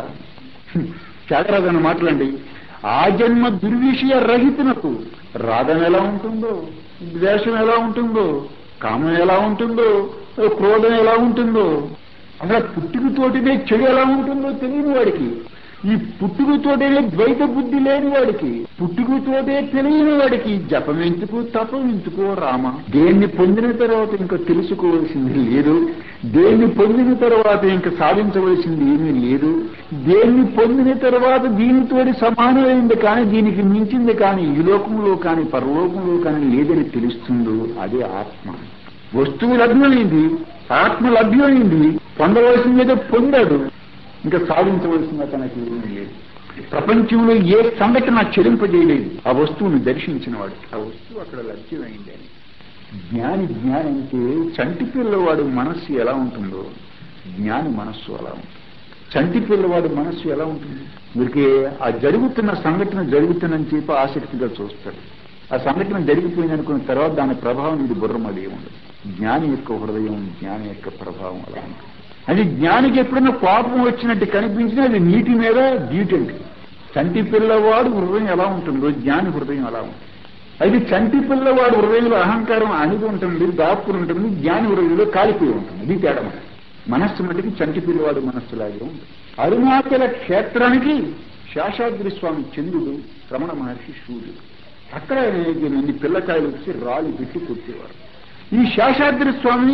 త్యాగరాజు అన్న మాటలండి. ఆ జన్మ దుర్విషయ రహితునకు రాగం ఎలా ఉంటుందో, ద్వేషం ఎలా ఉంటుందో, కామం ఎలా ఉంటుందో, క్రోధం ఎలా ఉంటుందో, అసలు పుట్టుకతోటినే చెడు ఎలా ఉంటుందో తెలియని వాడికి, ఈ పుట్టుకతోటే ద్వైత బుద్ధి లేని వాడికి, పుట్టుకతోటే తెలియని వాడికి జపం ఎందుకు తపం ఎందుకో రామ. దేన్ని పొందిన తర్వాత ఇంకా తెలుసుకోవలసింది లేదు, దేన్ని పొందిన తర్వాత ఇంకా సాధించవలసింది ఏమీ లేదు, దేన్ని పొందిన తర్వాత దీనితోటి సమానమైంది కానీ దీనికి మించింది కానీ ఈ లోకంలో కానీ పరలోకంలో కానీ లేదని తెలుస్తుందో అదే ఆత్మ. వస్తువు లభ్యమైంది, ఆత్మ లభ్యమైంది, పొందవలసింది ఏదో పొందాడు, ఇంకా సాధించవలసిన తనకి ఏమీ లేదు. ప్రపంచంలో ఏ సంఘటన చెలింపజేయలేదు ఆ వస్తువును దర్శించిన వాడు. ఆ వస్తువు అక్కడ లభ్యమైంది అని. జ్ఞాని జ్ఞాని అంటే చంటి పిల్లవాడు మనస్సు ఎలా ఉంటుందో జ్ఞాని మనస్సు అలా ఉంటుంది. చంటి పిల్లవాడు మనస్సు ఎలా ఉంటుంది? వీరికి ఆ జరుగుతున్న సంఘటన జరుగుతుందని చెప్పి ఆసక్తిగా చూస్తాడు. ఆ సంఘటన జరిగిపోయిందనుకున్న తర్వాత దాని ప్రభావం ఇది బుర్రం అది ఉండదు. జ్ఞాని యొక్క హృదయం, జ్ఞాని యొక్క ప్రభావం అలా ఉంటుంది. అది జ్ఞానికి ఎప్పుడైనా కోపం వచ్చినట్టు కనిపించినా అది నీటి మీద డ్యూటెంట్. చంటి పిల్లవాడు హృదయం ఎలా ఉంటుందో జ్ఞాని హృదయం ఎలా ఉంటుంది. అయితే చంటి పిల్లవాడు హృదయంలో అహంకారం అణిగి ఉంటుంది, దాపుకుని ఉంటుంది, జ్ఞాని హృదయంలో కాలిపోయి ఉంటుంది. ఇది తేడా. మనస్సు మటుకి చంటి పిల్లవాడు మనస్సులాగే ఉంటుంది. అరుణాచల క్షేత్రానికి శేషాద్రి స్వామి చంద్రుడు, రమణ మహర్షి సూర్యుడు. అక్కడ మంది పిల్లకాయలు వచ్చి రాళ్ళు పెట్టి కొట్టేవారు. ఈ శేషాద్రి స్వామి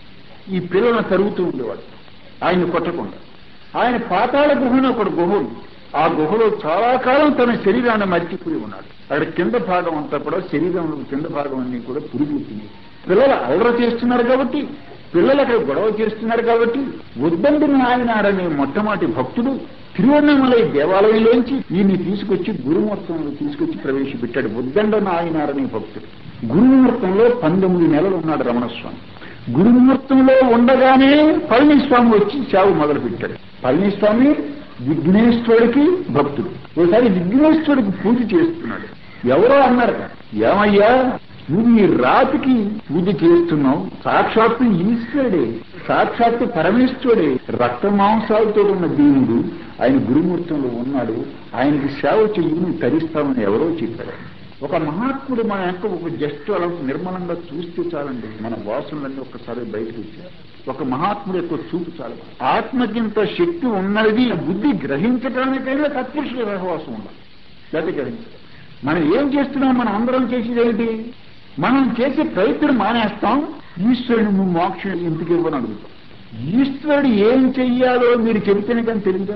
ఈ పిల్లలను తరుగుతూ ఉండేవాడు ఆయన్ని కొట్టకుండా. ఆయన పాతాళ గుహను ఒకటి గుహ ఉంది. ఆ గుహలో చాలా కాలం తన శరీరాన్ని మర్చిపోయి ఉన్నాడు. అక్కడ కింద భాగం అంతా కూడా శరీరంలో కింద భాగం అన్ని కూడా పురుగులు తిని పిల్లలు అల్లరి చేస్తున్నారు కాబట్టి, పిల్లలు అక్కడ గొడవ చేస్తున్నారు కాబట్టి ఉద్దండు నాయనాడనే మొట్టమొదటి భక్తుడు తిరువన్నమలై దేవాలయంలోంచి ఈయన్ని తీసుకొచ్చి గురుమూర్తంలో తీసుకొచ్చి ప్రవేశపెట్టాడు. ఉద్దండ నాయనాడనే భక్తుడు గురుమూర్తంలో పంతొమ్మిది నెలలు ఉన్నాడు రమణస్వామి. గురుమూర్తంలో ఉండగానే పళనిస్వామి వచ్చి సేవ మొదలుపెట్టాడు. పళనిస్వామి విఘ్నేశ్వరుడికి భక్తుడు. ఒకసారి విఘ్నేశ్వరుడికి పూజ చేస్తున్నాడు. ఎవరో అన్నారు, ఏమయ్యా నువ్వు ఈ రాతికి పూజ చేస్తున్నావు, సాక్షాత్తు ఈశ్వరుడే, సాక్షాత్తు పరమేశ్వరుడే, రక్త మాంసాలతో ఉన్న దేవుడు ఆయన గురుమూర్తంలో ఉన్నాడు, ఆయనకి సేవ చెయ్యి నువ్వు తరిస్తామని ఎవరో చెప్పారు. ఒక మహాత్ముడు మన యొక్క ఒక జస్ట్ అలా నిర్మలంగా చూస్తే చాలండి, మన వాసనలన్నీ ఒక్కసారి బయటకు వచ్చారు. ఒక మహాత్ముడు యొక్క చూపు చాలు. ఆత్మకింత శక్తి ఉన్నది బుద్ధి గ్రహించడానికైనా తత్పురుషుల సహవాసం ఉండాలి, లేకపోతే గ్రహించాలి. మనం ఏం చేస్తున్నాం? మనం అందరం చేసేది ఏంటి? మనం చేసే ప్రయత్నం మానేస్తాం. ఈశ్వరుడు నువ్వు మోక్షం ఎందుకు ఇవ్వని అడుగుతాం. ఈశ్వరుడు ఏం చెయ్యాలో మీరు చెబితేనే కానీ తెలియదా?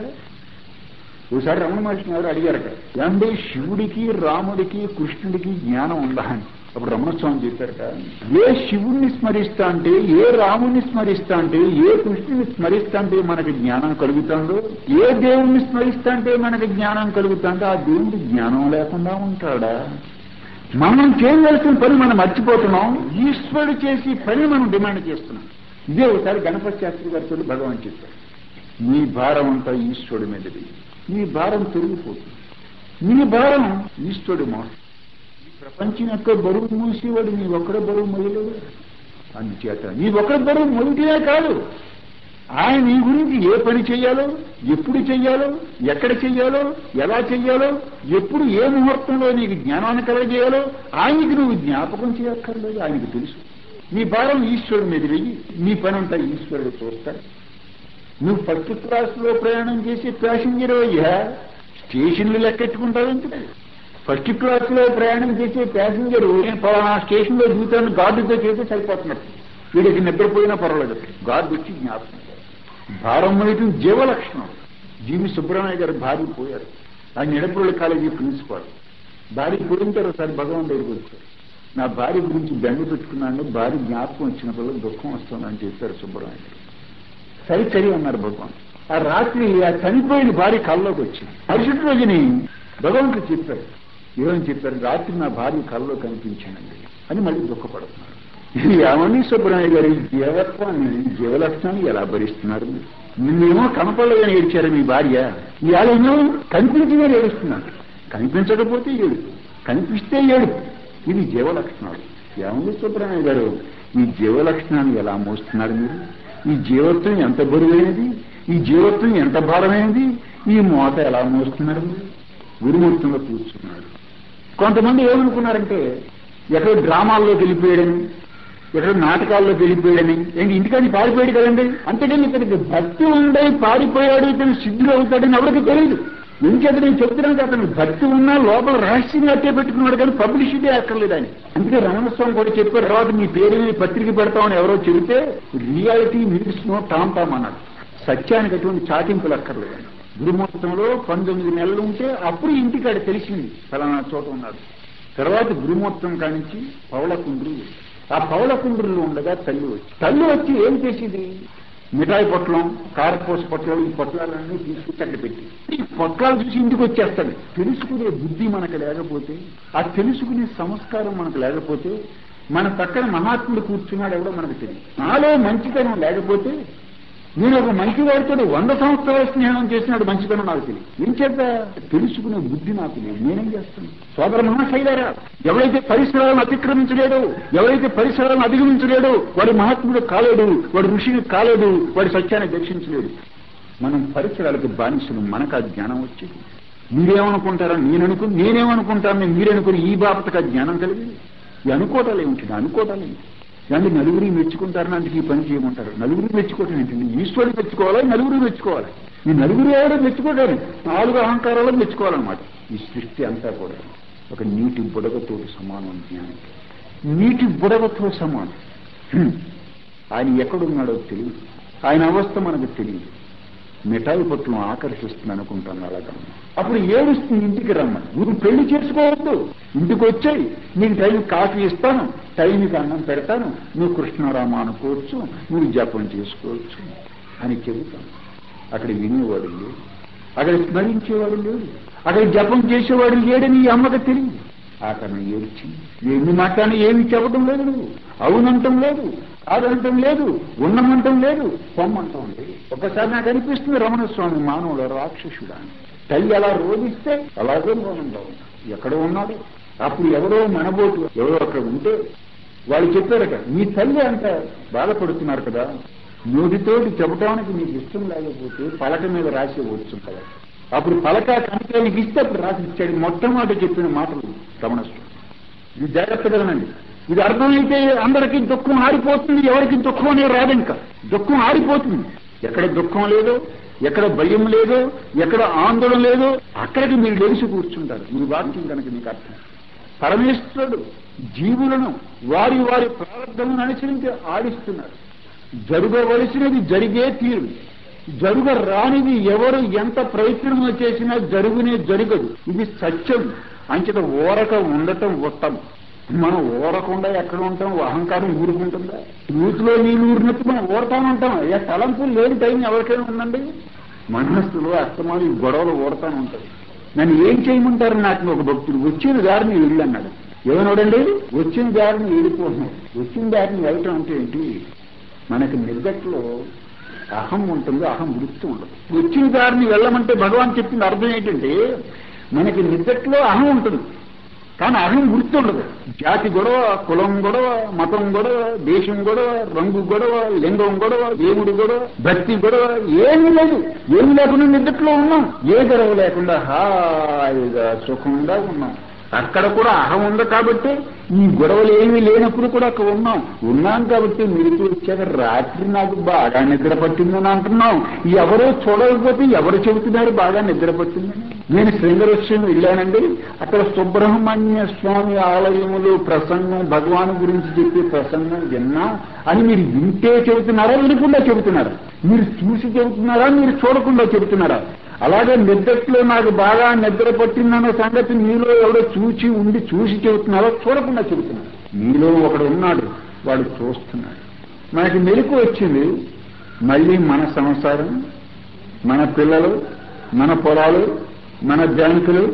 ఒకసారి రమణ మహర్షి గారు అడిగారట, అంటే శివుడికి రాముడికి కృష్ణుడికి జ్ఞానం ఉందా అని. అప్పుడు రమణస్వామి చెప్పారట, ఏ శివుణ్ణి స్మరిస్తా అంటే, ఏ రాముడిని స్మరిస్తా అంటే, ఏ కృష్ణుని స్మరిస్తా అంటే మనకి జ్ఞానం కలుగుతుందో, ఏ దేవుణ్ణి స్మరిస్తా అంటే మనకి జ్ఞానం కలుగుతుందో ఆ దేవుడి జ్ఞానం లేకుండా ఉంటాడా? మనం చేయవలసిన పని మనం మర్చిపోతున్నాం, ఈశ్వరుడు చేసి పని మనం డిమాండ్ చేస్తున్నాం. ఇదే ఒకసారి గణపతి శాస్త్రి గారితో భగవాన్ చెప్పారు, నీ భారం అంతా ఈశ్వరుడి మీదది, నీ భారం తొలగిపోతుంది, నీ భారం ఈశ్వరుడు మోసం. ఈ ప్రపంచం యొక్క బరువు మూసేవాడు నీ ఒక్కడే బరువు మొయ్యలేడు. అందుచేత నీ ఒక్కడే బరువు మొయ్యటమే కాదు, ఆయన నీ గురించి ఏ పని చెయ్యాలో, ఎప్పుడు చెయ్యాలో, ఎక్కడ చెయ్యాలో, ఎలా చెయ్యాలో, ఎప్పుడు ఏ ముహూర్తంలో నీకు జ్ఞానాన్ని కలగజేయాలో ఆయనకి నువ్వు జ్ఞాపకం చేయక్కర్లేదు, ఆయనకు తెలుసు. నీ భారం ఈశ్వరుడి మీద వెయ్యి, నీ పని అంతా ఈశ్వరుడు చూస్తాడు. నువ్వు ఫస్ట్ క్లాస్ లో ప్రయాణం చేసి ప్యాసింజర్ అయ్యా స్టేషన్లు లెక్కెట్టుకుంటావు ఎందుకు? ఫస్ట్ క్లాస్ లో ప్రయాణం చేసే ప్యాసింజర్ పలానా స్టేషన్ లో దిగుతాను గార్డుతో చేస్తే సరిపోతున్నట్టు, వీడికి నిద్రపోయినా పర్వాలేదు, గార్డు వచ్చి జ్ఞాపకం. భారం మోయటం జీవలక్షణం. జీవి సుబ్రహ్మణ్య గారు భార్య పోయారు, ఆయన ఎడపురుల కాలేజీ ప్రిన్సిపాల్. భార్య పోయిన ఒకసారి భగవాన్ దగ్గరికి వచ్చారు. నా భార్య గురించి బెంగ పెట్టుకున్నాను, భార్య జ్ఞాపకం వచ్చినప్పుడు దుఃఖం వస్తుందని చెప్పారు సుబ్రహ్మణ్య గారు. సరి సరి అన్నారు భగవాన్. ఆ రాత్రి ఆ చనిపోయిన భార్య కళ్ళలోకి వచ్చింది. మరుసటి రోజుని భగవంతుడు చెప్పారు. ఏమని చెప్పారు? రాత్రి నా భార్య కళ్ళలో కనిపించానండి అని మళ్ళీ దుఃఖపడుతున్నారు. ఏమని సుబ్రహ్మణ్య గారి జీవత్వాన్ని జీవలక్షణాన్ని ఎలా భరిస్తున్నారు? నిన్నేమో కనపడలేదని ఏడ్చారు మీ భార్య, ఇవాళ ఏమో కనిపించినే ఏడుస్తున్నాను. కనిపించకపోతే ఏడు, కనిపిస్తే ఏడు. ఇది జీవలక్షణాలు. ఏమంది సుబ్రహ్మణ్య గారు, ఈ జీవలక్షణాన్ని ఎలా మోస్తున్నారు మీరు? ఈ జీవత్వం ఎంత బరువైనది, ఈ జీవత్వం ఎంత భారమైనది, ఈ మోత ఎలా మోస్తున్నారు మీరు? గురుమూర్తంలో కూర్చున్నాడు. కొంతమంది ఏమనుకున్నారంటే ఎక్కడో డ్రామాల్లోకి వెళ్ళిపోయాడని, ఎక్కడో నాటకాల్లోకి వెళ్ళిపోయాడని, ఏంటి ఇంటికాని పారిపోయాడు కదండి, అంతేగాని ఇతనికి భక్తి ఉండే పారిపోయాడు, ఇతను సిద్ధులు అవుతాడని ఎవరికి తెలియదు. ఎందుకంటే నేను చెప్తున్నాను, అతను భక్తి ఉన్నా లోపల రహస్యంగా అట్టే పెట్టుకున్నాడు కానీ పబ్లిసిటీ అక్కర్లేదు అని. అందుకే రమణస్వామి కూడా చెప్పారు, తర్వాత మీ పేరు పత్రిక పెడతామని ఎవరో చెబితే reality needs no tom tom అన్నాడు. సత్యానికి అటువంటి చాటింపులు అక్కర్లేదని. గురుమూర్తంలో పంతొమ్మిది నెలలు ఉంటే అప్పుడు ఇంటికాడ తెలిసింది ఫలానా చోట ఉన్నాడు. తర్వాత గురుమూర్తం కానించి పౌళకుండ్రు, ఆ పౌళకుండ్రులో ఉండగా తల్లి వచ్చి తల్లి వచ్చి ఏం చేసింది? మిఠాయి పొట్లం, కారపూస పొట్లాలు, ఈ పొట్లాలన్నీ తీసుకుని అక్కడ పెట్టి ఈ పొట్లాలు చూసి ఇంటికి వచ్చేస్తాడు. తెలుసుకునే బుద్ధి మనకు లేకపోతే, ఆ తెలుసుకునే సంస్కారం మనకు లేకపోతే, మన పక్కన మహాత్ముడు కూర్చున్నాడు ఎవడో మనకు తెలియదు. నాలో మంచితనం లేకపోతే, నేను ఒక మంచి వాడితో వంద సంవత్సరాల స్నేహం చేసినాడు మంచితనం నాకు తెలియదు. ఏం చేత తెలుసుకునే బుద్ధి నాకు లేదు. నేనేం చేస్తాను? సోదర మహాశైలారా, ఎవరైతే పరిసరాలను అతిక్రమించలేడు, ఎవరైతే పరిసరాలను అధిగమించలేడు వాడి మహాత్ముడు కాలేడు, వాడి ఋషిని కాలేడు, వాడి సత్యాన్ని దర్శించలేడు. మనం పరిసరాలకు బానిసలు. మనకు ఆ జ్ఞానం వచ్చేది. మీరేమనుకుంటారని నేను అనుకుని, నేనేమనుకుంటానని మీరనుకుని ఈ బాపతకు ఆ జ్ఞానం కలిగింది. ఈ అనుకోవటాలు ఏమిటి? అనుకోవటాలు ఏమిటి? అంటే నలుగురి మెచ్చుకుంటారని అందుకు ఈ పని చేయమంటారు. నలుగురు మెచ్చుకోవటం ఏంటండి? ఈశ్వరుడు మెచ్చుకోవాలా, నలుగురు మెచ్చుకోవాలి. ఈ నలుగురు ఎవరో మెచ్చుకోవడానికి నాలుగు అహంకారాలు మెచ్చుకోవాలన్నమాట. ఈ సృష్టి అంతా కూడా ఒక నీటి బుడగతో సమానం. జ్ఞానం నీటి బుడగతో సమానం. ఆయన ఎక్కడున్నాడో తెలియదు, ఆయన అవస్థ మనకు తెలియదు. మిఠాయి పట్లను ఆకర్షిస్తుంది అనుకుంటాను అలాగా. అప్పుడు ఏడుస్తుంది ఇంటికి రమ్మని. గురు పెళ్లి చేసుకోవద్దు, ఇంటికి వచ్చాయి, నీకు టైం కాఫీ ఇస్తాను, టైంకి అన్నం పెడతాను, నువ్వు కృష్ణరామ అనుకోవచ్చు, నువ్వు జపం చేసుకోవచ్చు అని చెబుతాను. అక్కడ వినేవాడు లేడు, అక్కడ స్మరించేవాడు లేడు, అక్కడ జపం చేసేవాడు లేడని ఈ అమ్మకు తెలియదు. ఆకరణ ఏడ్చింది. ఎన్ని మాట్లాడినా ఏమి చెప్పడం లేదు, నువ్వు అవునంటం లేదు, కాదంటం లేదు, ఉన్నమంటం లేదు, పొమ్మంటం లేదు. ఒకసారి నాకు అనిపిస్తుంది రమణస్వామి మానవుడు రాక్షసుడా అని. తల్లి అలా రోధిస్తే అలాగే మౌనంగా ఉన్నాడు. ఎక్కడో ఉన్నాడు. అప్పుడు ఎవరో మనబోటు ఎవరో అక్కడ ఉంటే వాళ్ళు చెప్పారట, మీ తల్లి అంత బాధపడుతున్నారు కదా, నోటితోటి చెప్పడానికి మీకు ఇష్టం లేకపోతే పలక మీద రాసి వచ్చు కదా. అప్పుడు పలక కనికానికి ఇస్తే అప్పుడు రాసి ఇచ్చాడు. మొట్టమొదటి చెప్పిన మాటలు రమణస్వామి. ఇది జాగ్రత్తగానండి. ఇది అర్థమైతే అందరికీ దుఃఖం ఆరిపోతుంది, ఎవరికి దుఃఖం అనేది రాదు. ఇంకా దుఃఖం ఆరిపోతుంది. ఎక్కడ దుఃఖం లేదో, ఎక్కడ భయం లేదో, ఎక్కడ ఆందోళన లేదో అక్కడికి మీరు లేచి కూర్చుంటారు. మీ వాక్యం కనుక మీకు అర్థం. పరమేశ్వరుడు జీవులను వారి వారి ప్రారంభమును అనుసరించి ఆడిస్తున్నారు. జరగవలసినది జరిగే తీరు, జరుగ రానిది ఎవరు ఎంత ప్రయత్నం చేసినా జరుగునే జరగదు. ఇది సత్యం. అంచేత ఓరక ఉండటం ఉత్తమం. మనం ఓరకుండా ఎక్కడ ఉంటాం? అహంకారం ఊరుకుంటుందా? యూత్లో నీళ్ళు ఊరినట్టు మనం ఓడతానుంటాం. ఏ తలంపులు లేని టైం ఎవరికైనా ఉందండి? మనస్సులో అస్తమాలు గొడవలు ఓడతాను ఉంటాయి. నన్ను ఏం చేయమంటారు? నాకు ఒక భక్తుడు వచ్చిన దారిని వెళ్ళు అన్నాడు. ఏమన్నాడండి? వచ్చిన దారిని వెళ్ళిపోతున్నాడు. వచ్చిన దారిని వెళ్ళటం అంటే ఏంటి? మనకి నిద్దట్లో అహం ఉంటుంది, అహం వృత్తి ఉండదు. వచ్చిన దారిని వెళ్ళమంటే భగవాన్ చెప్పింది అర్థం ఏంటంటే, మనకి నిద్దట్లో అహం ఉంటుంది కానీ అహం వృత్తి ఉండదు. జాతి గొడవ, కులం గొడవ, మతం గొడవ, దేశం గొడవ, రంగు గొడవ, లింగం గొడవ, దేవుడు గొడవ, భక్తి గొడవ ఏమీ లేదు. ఏమి లేకుండా నిద్దట్లో ఉన్నాం. ఏ గొడవ లేకుండా హాయిగా సుఖంగా ఉన్నాం. అక్కడ కూడా అహం ఉంది కాబట్టి ఈ గొడవలు ఏమీ లేనప్పుడు కూడా అక్కడ ఉన్నాం ఉన్నాం కాబట్టి మెలకు వచ్చాక రాత్రి నాకు బాగా నిద్ర పట్టిందని అంటున్నాం. ఎవరో చూడకపోతే ఎవరు చెబుతున్నారు బాగా నిద్ర పట్టిందని? నేను శృంగరస్యం వెళ్ళానండి. అక్కడ సుబ్రహ్మణ్య స్వామి ఆలయములో ప్రసంగం భగవాన్ గురించి చెప్పే ప్రసంగం విన్నా అని మీరు వింటే చెబుతున్నారా, వినకుండా చెబుతున్నారా? మీరు చూసి చెబుతున్నారా, మీరు చూడకుండా చెబుతున్నారా? అలాగే నిద్రలో నాకు బాగా నిద్ర పట్టిందన్న సంగతి మీలో ఎవడో చూచి ఉండి చూసి చెబుతున్నారో చూడకుండా చెబుతున్నారు. మీలో ఒకడు ఉన్నాడు, వాడు చూస్తున్నాడు. మనకి మెలకు వచ్చింది, మళ్ళీ మన సంసారం, మన పిల్లలు, మన పొలాలు, మన బ్యాంకులు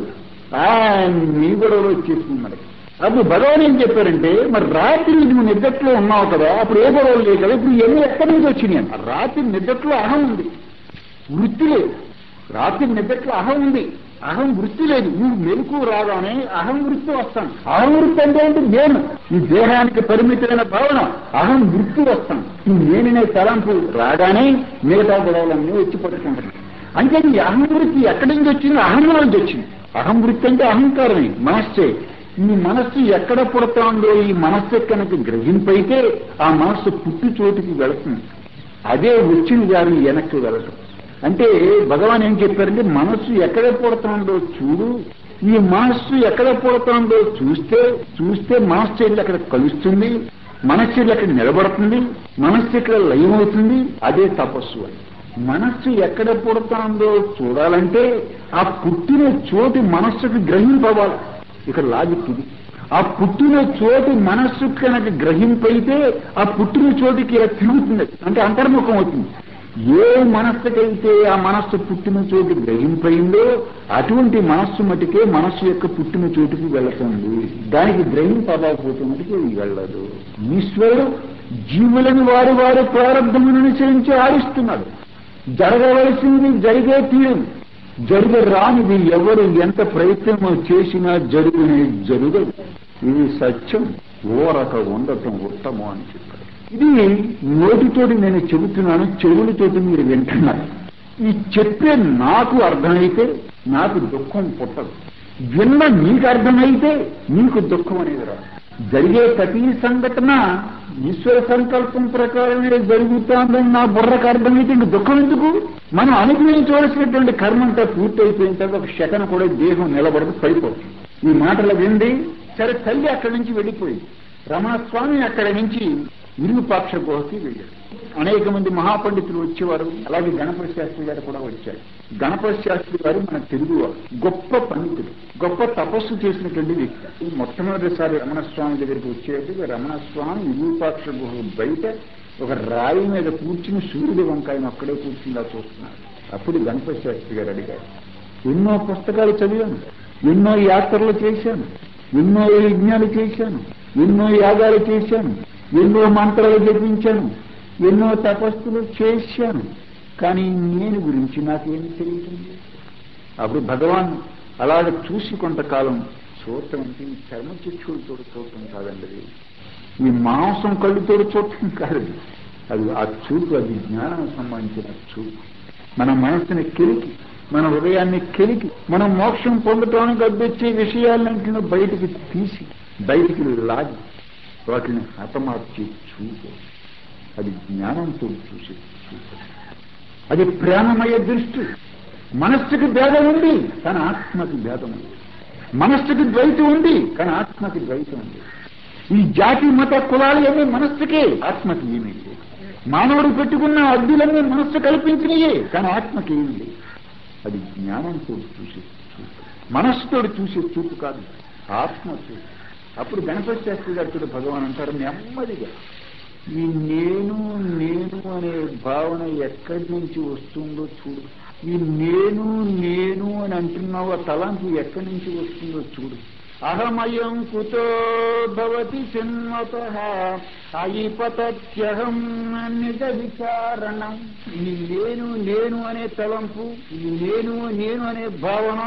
మీ గొడవలు వచ్చేసింది మనకి. అప్పుడు భగవాన్ ఏం చెప్పారంటే, మరి రాత్రి నువ్వు నిద్రలో ఉన్నావు కదా, అప్పుడు ఏ గొడవలు లేవు కదా, ఇప్పుడు ఎన్ని ఎక్కడి నుంచి వచ్చినాయి? రాత్రి నిద్రలో అహం ఉంది, వృత్తి లేదు. రాత్రి నిద్రలో అహం ఉంది, అహం వృత్తి లేదు. నువ్వు మెలకు రాగానే అహం వృత్తి వస్తాను. అహం వృత్తి అంటే ఏంటి? నేను ఈ దేహానికి పరిమితమైన భావన అహం వృత్తి వస్తాను. ఈ నేననే తలంపు రాగానే మిగతా గొడవలన్నీ వచ్చి పట్టుకుంటాను. అంటే ఈ అహం వృత్తి ఎక్కడి నుంచి వచ్చింది? అహం నుంచి వచ్చింది. అహం వృత్తి అంటే అహంకారమే, మనస్సే. ఈ మనస్సు ఎక్కడ పుడతాందో ఈ మనస్సు కనుక గ్రహింపైతే ఆ మనస్సు పుట్టి చోటుకి వెళుతుంది. అదే వచ్చిన గారి వెనక్కి వెళ్ళటం. అంటే భగవాన్ ఏం చెప్పారంటే, మనస్సు ఎక్కడ పుడతాందో చూడు, ఈ మనస్సు ఎక్కడ పుడతాందో చూస్తే చూస్తే మనస్సు వెళ్ళి అక్కడ కలుస్తుంది, మనస్సు వెళ్ళి అక్కడ నిలబడుతుంది, మనస్సు ఇక్కడ లయమవుతుంది. అదే తపస్సు అని. మనస్సు ఎక్కడ పుడతాందో చూడాలంటే ఆ పుట్టిన చోటు మనస్సుకి గ్రహింపవాలి. ఇక్కడ లాజిక్ ఇది. ఆ పుట్టిన చోటు మనస్సు కనుక గ్రహింపైతే ఆ పుట్టిన చోటుకి ఇలా తిరుగుతుంది, అంటే అంతర్ముఖం అవుతుంది. ఏ మనస్సుకైతే ఆ మనస్సు పుట్టిన చోటు గ్రహింపైందో అటువంటి మనస్సు మటుకే మనస్సు యొక్క పుట్టిన చోటుకి వెళుతుంది. దానికి గ్రహింపకపోతే మటుకే వెళ్ళదు. ఈశ్వరుడు జీవులను వారి వారి ప్రారంభమును అనుసరించి ఆడిస్తున్నాడు. జరగవలసింది జరిగే తీరు, జరిగే రానిది ఎవరు ఎంత ప్రయత్నం చేసినా జరుగునే జరగదు. ఇది సత్యం, ఓరక ఉండటం ఉత్తమం అని చెప్పారు. ఇది నోటితోటి నేను చెబుతున్నాను, చెవులతోటి మీరు వింటున్నారు. ఈ చెప్పే నాకు అర్థమైతే నాకు దుఃఖం పుట్టదు, విన్న మీకు అర్థమైతే మీకు దుఃఖం అనేది రాదు. జరిగే ప్రతి సంఘటన ఈశ్వర సంకల్పం ప్రకారమే జరుగుతుందని నా బుర్రకు అర్థమైతే ఇంక దుఃఖం ఎందుకు? మనం అనుభవించవలసినటువంటి కర్మంతా పూర్తయిపోయిన తర్వాత ఒక శకన కూడా దేహం నిలబడదు, పడిపోతుంది. ఈ మాటలు వింది సరే తల్లి అక్కడి నుంచి వెళ్ళిపోయింది. రమణస్వామి అక్కడి నుంచి విరూపాక్ష గుహకి వెళ్ళారు. అనేక మంది మహాపండితులు వచ్చేవారు. అలాగే గణపతి శాస్త్రి గారు కూడా వచ్చారు. గణపతి శాస్త్రి గారు మన తెలుగువారు, గొప్ప పండితుడు, గొప్ప తపస్సు చేసినటువంటి వ్యక్తి. మొట్టమొదటిసారి రమణస్వామి దగ్గరికి వచ్చేటప్పుడు రమణస్వామి విరూపాక్ష గుహ బయట ఒక రాయి మీద కూర్చుని సూర్యుడి వంకాయను అక్కడే కూర్చుందా చూస్తున్నారు. అప్పుడు గణపతి శాస్త్రి గారు అడిగారు, ఎన్నో పుస్తకాలు చదివాను, ఎన్నో యాత్రలు చేశాను, ఎన్నో యజ్ఞాలు చేశాను, ఎన్నో యాగాలు చేశాను, ఎన్నో మంత్రాలు జపించాను, ఎన్నో తపస్సులు చేశాను, కానీ నేను గురించి నాకేమి తెలియదు. అప్పుడు భగవాన్ అలాగ చూసి కొంతకాలం చూడటం అంటే ఈ చర్మచక్షులతో చూడటం కాదండి, ఈ మాంసం కళ్ళుతో చూడటం కాదు. అది ఆ చూపు, అది జ్ఞానం సంబంధించిన చూపు. మన మనసుని కెలికి, మన హృదయాన్ని కెలికి మనం మోక్షం పొందటానికి అడ్డొచ్చే విషయాలన్నింటినీ బయటికి తీసి బయటికి లాగి వాటిని హతమార్చి చూపు. అది జ్ఞానంతో చూసి చూపు. అది ప్రేమమయ దృష్టి. మనస్సుకి భేదం ఉంది కానీ ఆత్మకి భేదం ఉంది. మనస్సుకి ద్వైతం ఉంది కానీ ఆత్మకి ద్వైతం ఉంది. ఈ జాతి మత కులాలు ఏమీ మనస్సుకే, ఆత్మకి ఏమీ లేదు. మానవుడు పెట్టుకున్న అడ్డులన్నీ మనస్సు కల్పించినయే కానీ ఆత్మకి ఏమీ లేదు. అది జ్ఞానంతో చూసే చూపు, మనస్సుతో చూసే చూపు కాదు, ఆత్మ చూపు. అప్పుడు గణపతి శాస్త్రి గారు భగవాన్ అంటారు, నెమ్మదిగా ఈ నేను నేను అనే భావన ఎక్కడి నుంచి వస్తుందో చూడు. ఈ నేను నేను అని అంటున్నావు, ఆ తలంపు ఎక్కడి నుంచి వస్తుందో చూడు. అహమయం కుతో భవతి చిన్మతః అయిపతత్యహం నిజ విచారణం. ఈ నేను నేను అనే తలంపు, ఈ నేను నేను అనే భావన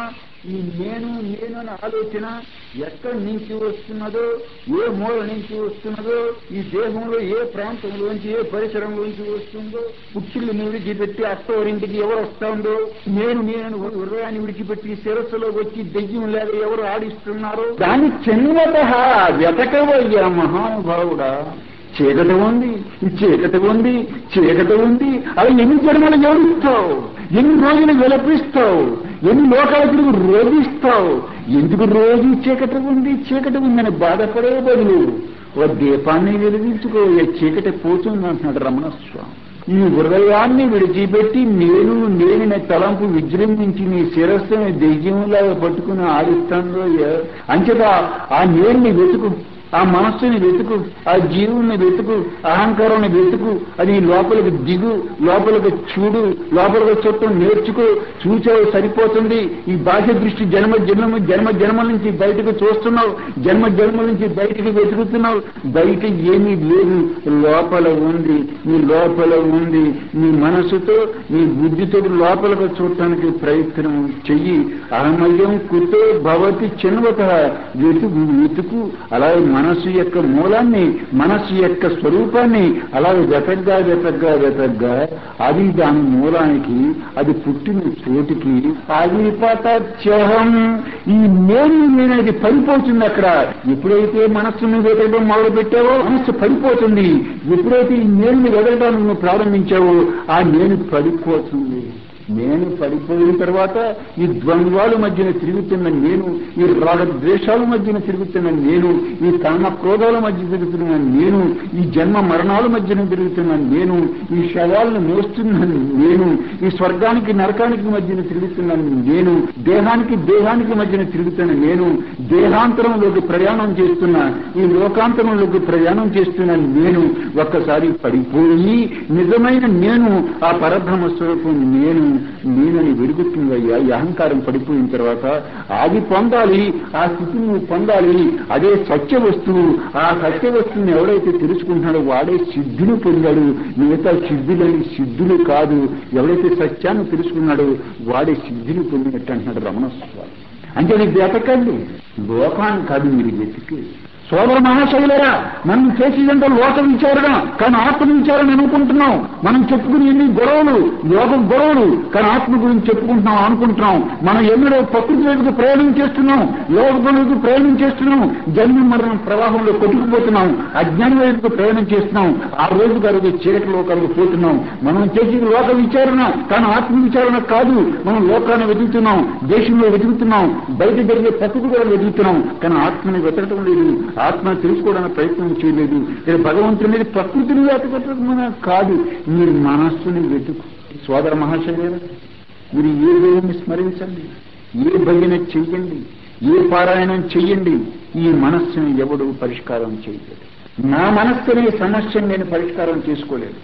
ఈ నేను నేను అనే ఆలోచన ఎక్కడి నుంచి వస్తున్నదో, ఏ మూల నుంచి వస్తున్నదో, ఈ దేహంలో ఏ ప్రాంతంలోంచి ఏ పరిసరంలోంచి వస్తుందో, పుట్టిల్ని విడిచిపెట్టి అత్తవారింటికి ఎవరు వస్తుందో, నేను నేను హృదయాన్ని విడిచిపెట్టి శిరస్సులో వచ్చి దెయ్యం లేక ఎవరు ఆడిస్తున్నారో దాని చిన్నత వెతకవయ్యా మహానుభావుడా. చీకటి ఉంది, ఈ చీకటి ఉంది, చీకటి ఉంది, అవి ఎన్ని జన్మలు ఏడుస్తావు, ఎన్ని రోజులు విలపిస్తావు, ఎన్ని లోకాల తిరుగు రోధిస్తావు. ఎందుకు రోజు చీకటి ఉంది చీకటి ఉందని బాధపడే బదులు ఓ దీపాన్ని వెలిగించుకో, ఏ చీకటి పోతుంది అంటున్నాడు రమణస్వామి. ఈ హృదయాన్ని విడిచిపెట్టి నేను నేననే తలంపు విజృంభించి నీ శిరస్సుని దెయ్యంలాగా పట్టుకుని ఆడిస్తాందో అంచేత ఆ నేరుని వెతుకు, ఆ మనస్సుని వెతుకు, ఆ జీవుని వెతుకు, అహంకారాన్ని వెతుకు, అది లోపలికి దిగు, లోపలికి చూడు, లోపలికి చుట్టం నేర్చుకో. చూచావు సరిపోతుంది. ఈ బాహ్య దృష్టి జన్మ జన్మ జన్మ జన్మల నుంచి బయటకు చూస్తున్నావు, జన్మ జన్మల నుంచి బయటకు వెతుకుతున్నావు. బయట ఏమీ లేదు, లోపల ఉంది. నీ లోపల ఉంది. నీ మనసుతో నీ బుద్ధితో లోపలికి చూడటానికి ప్రయత్నం చెయ్యి. అహమయం కుతో భవతి చిన్వత, వెతుకు వెతుకు. అలాగే మనస్సు యొక్క మూలాన్ని, మనస్సు యొక్క స్వరూపాన్ని అలాగే వెతగ్గా వెతగ్గా వెతగ్గా అది దాని మూలానికి, అది పుట్టిన చోటికి అది పతత్యహం. ఈ నేను నేనేది పడిపోతుంది అక్కడ. ఎప్పుడైతే మనస్సును వెతకడం మొదలు పెట్టావో మనస్సు పడిపోతుంది. ఎప్పుడైతే ఈ నేను వెతకడం నువ్వు ప్రారంభించావో ఆ నేను పడిపోతుంది. నేను పడిపోయిన తర్వాత ఈ ద్వంద్వాల మధ్యన తిరుగుతున్న నేను, ఈ రాగద్వేషాల మధ్యన తిరుగుతున్న నేను, ఈ కామ క్రోధాల మధ్య తిరుగుతున్న నేను, ఈ జన్మ మరణాల మధ్యన తిరుగుతున్న నేను, ఈ శవాలను మోస్తున్న నేను, ఈ స్వర్గానికి నరకానికి మధ్యన తిరుగుతున్న నేను, దేహానికి దేహానికి మధ్యన తిరుగుతున్న నేను, దేహాంతరంలోకి ప్రయాణం చేస్తున్న, ఈ లోకాంతరంలోకి ప్రయాణం చేస్తున్న నేను ఒక్కసారి పడిపోయి నిజమైన నేను, ఆ పరబ్రహ్మ స్వరూపం నేను నేనని వెలుగుతుందయ్యా. ఈ అహంకారం పడిపోయిన తర్వాత అది పొందాలి, ఆ స్థితిని నువ్వు పొందాలి. అదే సత్య వస్తువు. ఆ సత్య వస్తువుని ఎవడైతే తెలుసుకుంటున్నాడో వాడే సిద్ధులు పొందాడు. మిగతా సిద్ధులని సిద్ధులు కాదు. ఎవడైతే సత్యాన్ని తెలుసుకున్నాడో వాడే సిద్ధిని పొందినట్టు అంటున్నాడు రమణస్వామి. అంటే నీకు వెతకండి, లోకాన్ని కాదు మీరు వెతికి. సోదర మహాశైలరా, మనం చేసేదంటే లోక విచారణ, కానీ ఆత్మ విచారణ అనుకుంటున్నాం. మనం చెప్పుకుని ఎన్ని గొడవలు, లోక గొడవలు, కానీ ఆత్మ గురించి చెప్పుకుంటున్నాం అనుకుంటున్నాం. మనం ఎన్నడో ప్రకృతి వైపు ప్రయాణం చేస్తున్నాం, లోక వైపు ప్రయాణం చేస్తున్నాం, జన్మ మరణం ప్రవాహంలో కొట్టుకుపోతున్నాం, అజ్ఞానం వైపు ప్రయాణం చేస్తున్నాం. ఆ రోజు కలుగు చీకటి లోకాలకు పోతున్నాం. మనం చేసేది లోక విచారణ, కానీ ఆత్మ విచారణ కాదు. మనం లోకాన్ని వెతుకుతున్నాం, దేశంలో వెతుకుతున్నాం, బయట జరిగే ప్రకృతి కూడా వెతుకుతున్నాం, కానీ ఆత్మని వెతకటం లేదు, ఆత్మను తెలుసుకోవడానికి ప్రయత్నం చేయలేదు. ఇక్కడ భగవంతుని ప్రకృతిని వెతకటం కాదు, మీరు మనస్సుని వెతుకు. సోదర మహాశైలేరా, మీరు ఏ దేవుని స్మరించండి, ఏ భజన చెయ్యండి, ఏ పారాయణం చెయ్యండి, ఈ మనస్సుని ఎవడు పరిష్కారం చేయలేదు. నా మనస్సు అనే సమస్యను నేను పరిష్కారం చేసుకోలేదు.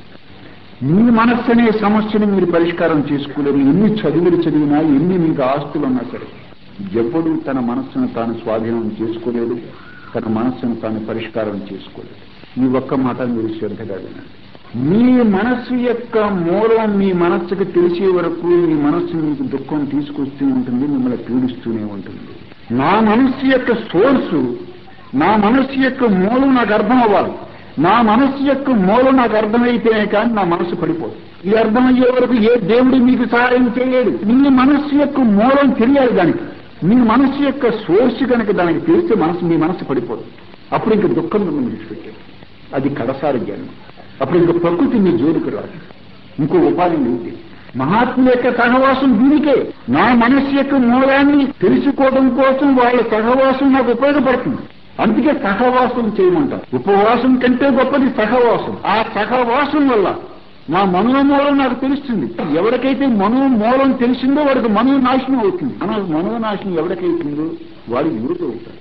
మీ మనస్సు అనే సమస్యను మీరు పరిష్కారం చేసుకోలేరు. ఎన్ని చదువులు చదివినా, ఎన్ని మీకు ఆస్తులు ఉన్నా సరే, ఎవడు తన మనస్సును తాను స్వాధీనం చేసుకోలేడు, తన మనస్సును తాను పరిష్కారం చేసుకోలేదు. ఈ ఒక్క మాట మీరు శ్రద్ధగా వినండి. మీ మనస్సు యొక్క మూలం మీ మనస్సుకు తెలిసే వరకు మీ మనస్సు మీకు దుఃఖం తీసుకొస్తూ ఉంటుంది, మిమ్మల్ని పీడిస్తూనే ఉంటుంది. నా మనస్సు యొక్క సోర్సు, నా మనస్సు యొక్క మూలం నాకు అర్థం అవ్వాలి. నా మనస్సు యొక్క మూలం నాకు అర్థమైతేనే కానీ నా మనస్సు పడిపోతుంది. ఈ అర్థమయ్యే వరకు ఏ దేవుడు మీకు సహాయం చేయలేడు. మీ మనస్సు యొక్క మూలం తెలియాలి. దానికి మీ మనస్సు యొక్క సోర్స్ కనుక దానికి తెలిస్తే మనసు మీ మనస్సు పడిపోదు. అప్పుడు ఇంక దుఃఖం మిమ్మల్ని విడిచిపెట్టారు. అది కడసారి జన్మ. అప్పుడు ఇంక ప్రకృతి మీ జోలికి రాదు. ఇంకో ఉపాయం ఏంటి? మహాత్ముల యొక్క సహవాసం దీనికే. నా మనస్సు యొక్క మూలాన్ని తెలుసుకోవడం కోసం వాళ్ళ సహవాసం నాకు ఉపయోగపడుతుంది. అందుకే సహవాసం చేయమంటారు. ఉపవాసం కంటే గొప్పది సహవాసం. ఆ సహవాసం వల్ల నా మనోమూలం నాకు తెలుస్తుంది. ఎవరికైతే మనోమూలం తెలిసిందో వాడికి మనోనాశనం అవుతుంది. మన మనోనాశనం ఎవరికైతుందో వాడు యోగి అవుతాడు.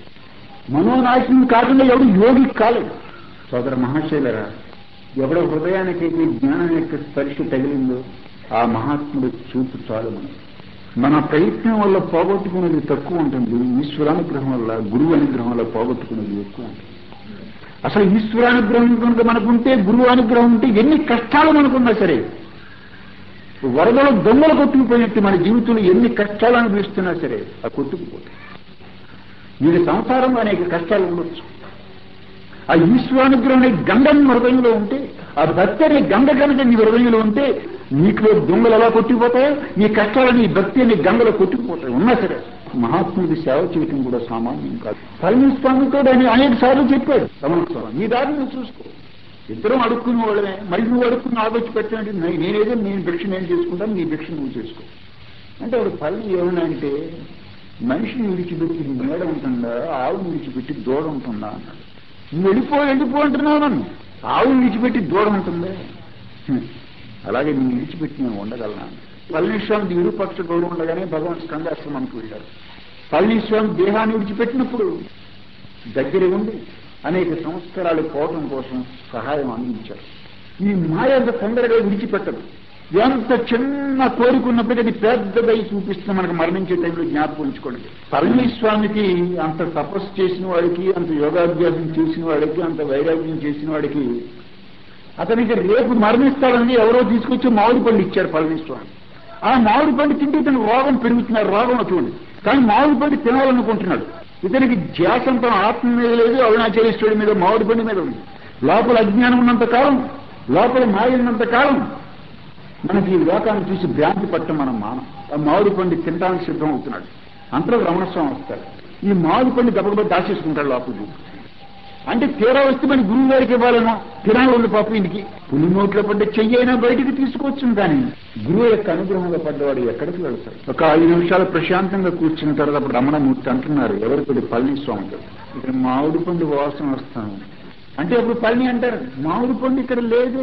మనోనాశనం కాకుండా ఎవడు యోగి కాలేదు. సోదర మహాశైలరా, ఎవడ హృదయానికైతే జ్ఞానం యొక్క స్పర్శ తగిలిందో ఆ మహాత్ముడు చూపు చాలు. మనం మన ప్రయత్నం వల్ల పోగొట్టుకునేది తక్కువ ఉంటుంది, ఈశ్వరానుగ్రహం వల్ల, గురువు అనుగ్రహం వల్ల పోగొట్టుకునేది ఎక్కువ ఉంటుంది. అసలు ఈశ్వరానుగ్రహం కనుక మనకుంటే, గురువు అనుగ్రహం ఉంటే ఎన్ని కష్టాలు మనకున్నా సరే వరదలో దొంగలు కొట్టుకుపోయినట్టు మన జీవితంలో ఎన్ని కష్టాలు అనిపిస్తున్నా సరే ఆ కొట్టుకుపోతాయి. వీడి సంసారంలో అనేక కష్టాలు ఉండొచ్చు. ఆ ఈశ్వరానుగ్రహం అనే గంగ నీ హృదయంలో ఉంటే, ఆ భక్తి అనే గంగ కనుక నీ హృదయంలో ఉంటే నీటిలో దొంగలు ఎలా కొట్టుకుపోతాయో నీ కష్టాలని భక్తి అనే గంగలో కొట్టుకుపోతాయి. ఉన్నా సరే మహాత్ముడి సేవ చేయటం కూడా సామాన్యం కాదు. పళనిస్వామితో ఆయన అనేక సార్లు చెప్పాడు, రమణ స్వామి నీ దారి నువ్వు చూసుకో, ఇద్దరం అడుక్కునే వాళ్ళమే, మరి నువ్వు అడుక్కుని ఆలోచి పెట్టాలంటే నేనేదో నేను భిక్ష నేను చేసుకుంటాను, నీ భిక్ష నువ్వు చేసుకో అంటే వాడు పళని ఏమన్నా అంటే మనిషిని విడిచిపెట్టి మేడ ఉంటుందా, ఆవుని విడిచిపెట్టి దూడ ఉంటుందా అన్నాడు. నువ్వు వెళ్ళిపో వెళ్ళిపో అంటున్నావు నన్ను, ఆవుని విడిచిపెట్టి దూడ ఉంటుందే, అలాగే నేను విడిచిపెట్టి నేను ఉండగలనా. పళనిస్వామి విరూపక్ష గౌరవం ఉండగానే భగవాన్ స్కందాశ్రమానికి వెళ్ళారు. పళనిస్వామి దేహాన్ని విడిచిపెట్టినప్పుడు దగ్గర ఉండి అనేక సంస్కారాలు పోవటం కోసం సహాయం అందించారు. ఈ మాయ అంత తొందరగా విడిచిపెట్టదు. ఎంత చిన్న కోరికున్నప్పటికీ అది పెద్దదై చూపిస్తుంది మనకు మరణించే టైంలో జ్ఞాపకం ఉంచుకోండి. పళనిస్వామికి అంత తపస్సు చేసిన వాడికి, అంత యోగాభ్యాసం చేసిన వాడికి, అంత వైరాగ్యం చేసిన వాడికి అతనికి రేపు మరణిస్తాడని ఎవరో తీసుకొచ్చి మామిడి పండు ఇచ్చారు పళనిస్వామి. ఆ మామిడి పండు తింటే ఇతను రోగం పెరుగుతున్నారు, రోగం అటువంటి. కానీ మామిడి పండు తినాలనుకుంటున్నాడు. ఇతనికి ధ్యాసంతో ఆత్మ మీద లేదు, అరుణాచలేశ్వరుడి మీద మామిడి పండు మీద ఉంది. లోపల అజ్ఞానం ఉన్నంత కాలం, లోపల మాయ ఉన్నంత కాలం మనకి ఈ లోకాన్ని చూసి భ్రాంతి పట్టం మనం మానం. ఆ మామిడి పండు తినడానికి సిద్ధం అవుతున్నాడు. అంతలో రమణస్వామి వస్తాడు. ఈ మామిడి పండు దెబ్బగా దాచేసుకుంటాడు లోపలికి. అంటే తీరా వస్తే మన గురువు గారికి ఇవ్వాలనో తినాలి ఉంది పాపం ఇంటికి. పులి నోట్లో పడ్డ చెయ్యి అయినా బయటికి తీసుకొచ్చింది. కానీ గురువు యొక్క అనుగ్రహంలో పడ్డవాడు ఎక్కడికి వెళ్తాడు? ఒక ఐదు నిమిషాలు ప్రశాంతంగా కూర్చున్న తర్వాత అప్పుడు రమణమూర్తి అంటున్నారు ఎవరికొద్ది పళనిస్వామితో, ఇక్కడ మామిడి పండు వాసన వస్తాను అంటే అప్పుడు పళని అంటారు మామిడి పండు ఇక్కడ లేదే.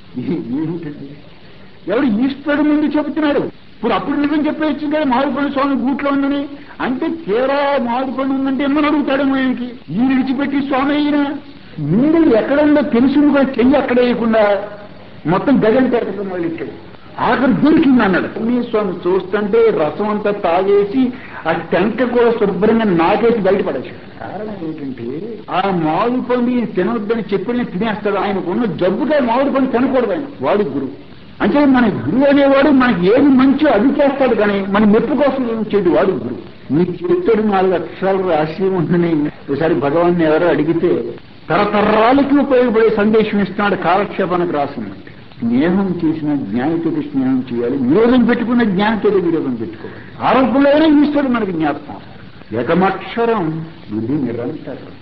ఏమిటండి ఎవడు ఈశ్వరుడు ముందు చెబుతున్నాడు. ఇప్పుడు అప్పుడు నిజం చెప్పేయచ్చు కదా మామిడి పండు స్వామి గూట్లో ఉందని. అంటే తీరా మామిడి పండు ఉందంటే ఎన్నో అడుగుతాడు ఆయనకి. ఈ విడిచిపెట్టి స్వామి అయినా ముందు ఎక్కడ ఉందో తెలుసును కూడా చెయ్యి అక్కడ వేయకుండా మొత్తం గగన్ పెట్టడం వాళ్ళు ఇచ్చాడు. ఆఖరి దొరికింది అన్నాడు. మీ స్వామి చూస్తుంటే రసం అంతా తాగేసి ఆ టెంక కూడా శుభ్రంగా నాకేసి బయటపడేసాడు. కారణం ఏంటంటే ఆ మామిడి పండు తినవద్దని చెప్పిన తినేస్తాడు. ఆయనకున్న జబ్బుగా మామిడి పండు తినకూడదు ఆయన. వాడు గురువు అంటే మన గురువు అనేవాడు మనకి ఏది మంచో అది చేస్తాడు. కానీ మన మెప్పు కోసం ఏం చేయడు వాడు గురువు. నీకు చెప్తాడు నాలుగు అక్షరాలు రాసి ఉందని ఒకసారి భగవాన్ ఎవరో అడిగితే తరతరాలకి ఉపయోగపడే సందేశం ఇస్తున్నాడు. కాలక్షేపానికి రాసిందంటే స్నేహం చేసిన జ్ఞానితోటి స్నేహం చేయాలి, విరోధం పెట్టుకున్న జ్ఞానితోటి విరోధం పెట్టుకోవాలి. ఆరోపణలోనే ఇస్తాడు మనకి జ్ఞాపకం. ఏకమక్షరం ఇది నిరంతరం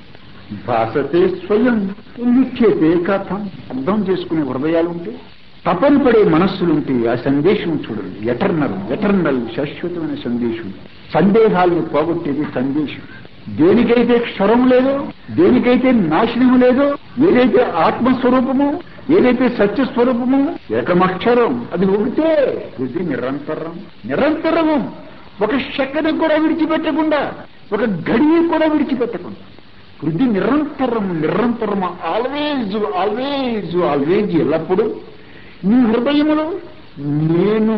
భాసతే స్వయం నిత్యతే కథం. అర్థం చేసుకునే హృదయాలు ఉంటే, తపన పడే మనస్సులుంటే ఆ సందేశం చూడండి. ఎటర్నల్ ఎటర్నల్ శాశ్వతమైన సందేశం. సందేహాలను పోగొట్టేది సందేశం. దేనికైతే క్షరం లేదో, దేనికైతే నాశనము లేదో, ఏదైతే ఆత్మస్వరూపమో, ఏదైతే సత్యస్వరూపమో ఏకమక్షరం అది ఒకటే. ఇది నిరంతరం నిరంతరము. ఒక సెకండ్ కూడా విడిచిపెట్టకుండా, ఒక గడియ కూడా విడిచిపెట్టకుండా ఇది నిరంతరం నిరంతరం ఆల్వేజ్ ఆల్వేజ్ ఆల్వేజ్ ఎల్లప్పుడూ నీ హృదయములో నేను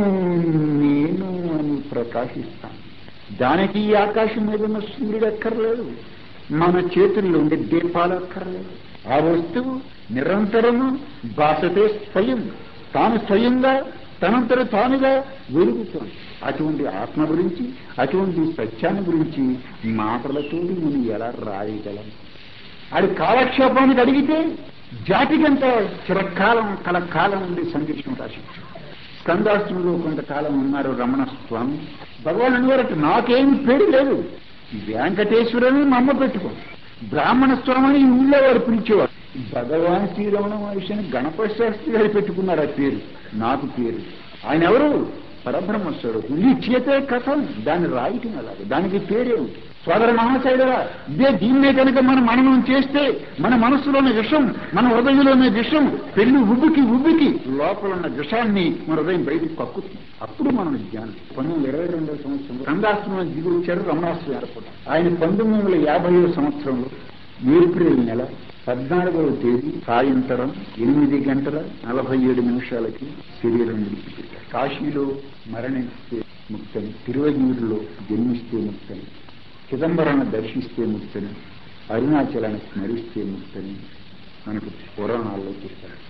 నేను అని ప్రకాశిస్తాను. దానికి ఈ ఆకాశం మీద ఉన్న సూర్యుడు అక్కర్లేదు, మన చేతుల్లో ఉండే దీపాలు అక్కర్లేదు. ఆ వస్తువు నిరంతరము భాసతే స్వయం, తాను స్వయంగా తనంతర తానుగా వెలుగుతుంది. అటువంటి ఆత్మ గురించి, అటువంటి సత్యాన్ని గురించి మాటలతో మనం ఎలా రాయగలం? అది కాలక్షేపానికి అడిగితే జాతికంత చిరకాలం కలకాలం ఉండే సందేశం రాసించారు. స్కందాశ్రమంలో కొంతకాలం ఉన్నారు రమణ స్వామి. భగవాన్ అనేవారట నాకేమి పేరు లేదు, వెంకటేశ్వరని మా అమ్మ పెట్టుకో, బ్రాహ్మణ స్వామి ఈ ఊళ్ళో వారు పిలిచేవారు. భగవాన్ శ్రీరమణ మహర్షిని గణపతి శాస్త్రి గారు పెట్టుకున్నారు ఆ పేరు, నాకు పేరు. ఆయన ఎవరు? పరబ్రహ్మస్వరూపుడు. ఈ చేతే కథం దాన్ని రాయటం అలాగే, దానికి పేరేమిటి? సోదర మహాశైలరా, ఇదే దీన్నే కనుక మనం మననం చేస్తే మన మనస్సులోని విషం, మన హృదయంలోని విషం పెళ్లి ఉబ్బికి ఉబ్బికి లోపల ఉన్న విషాన్ని మన హృదయం బయటికి కక్కుతుంది. అప్పుడు మనం జ్ఞానం. పంతొమ్మిది వందల ఇరవై రెండవ సంవత్సరంలో స్కందాశ్రమం దిగులు వచ్చారు రమణాశ్రమం ఏర్పడ్డారు. ఆయన పంతొమ్మిది వందల యాభైవ సంవత్సరంలో ఏప్రిల్ నెల పద్నాలుగవ తేదీ సాయంత్రం ఎనిమిది గంటల నలభై ఏడు నిమిషాలకి శరీరం విడిచిపెట్టారు. కాశీలో మరణిస్తే ముక్తని, తిరువజూరులో జన్మిస్తే ముక్తని, చిదంబరాన్ని దర్శిస్తే ముక్తని, అరుణాచలాన్ని స్మరిస్తే ముక్తని మనకు పురాణాల్లో చెప్పారు.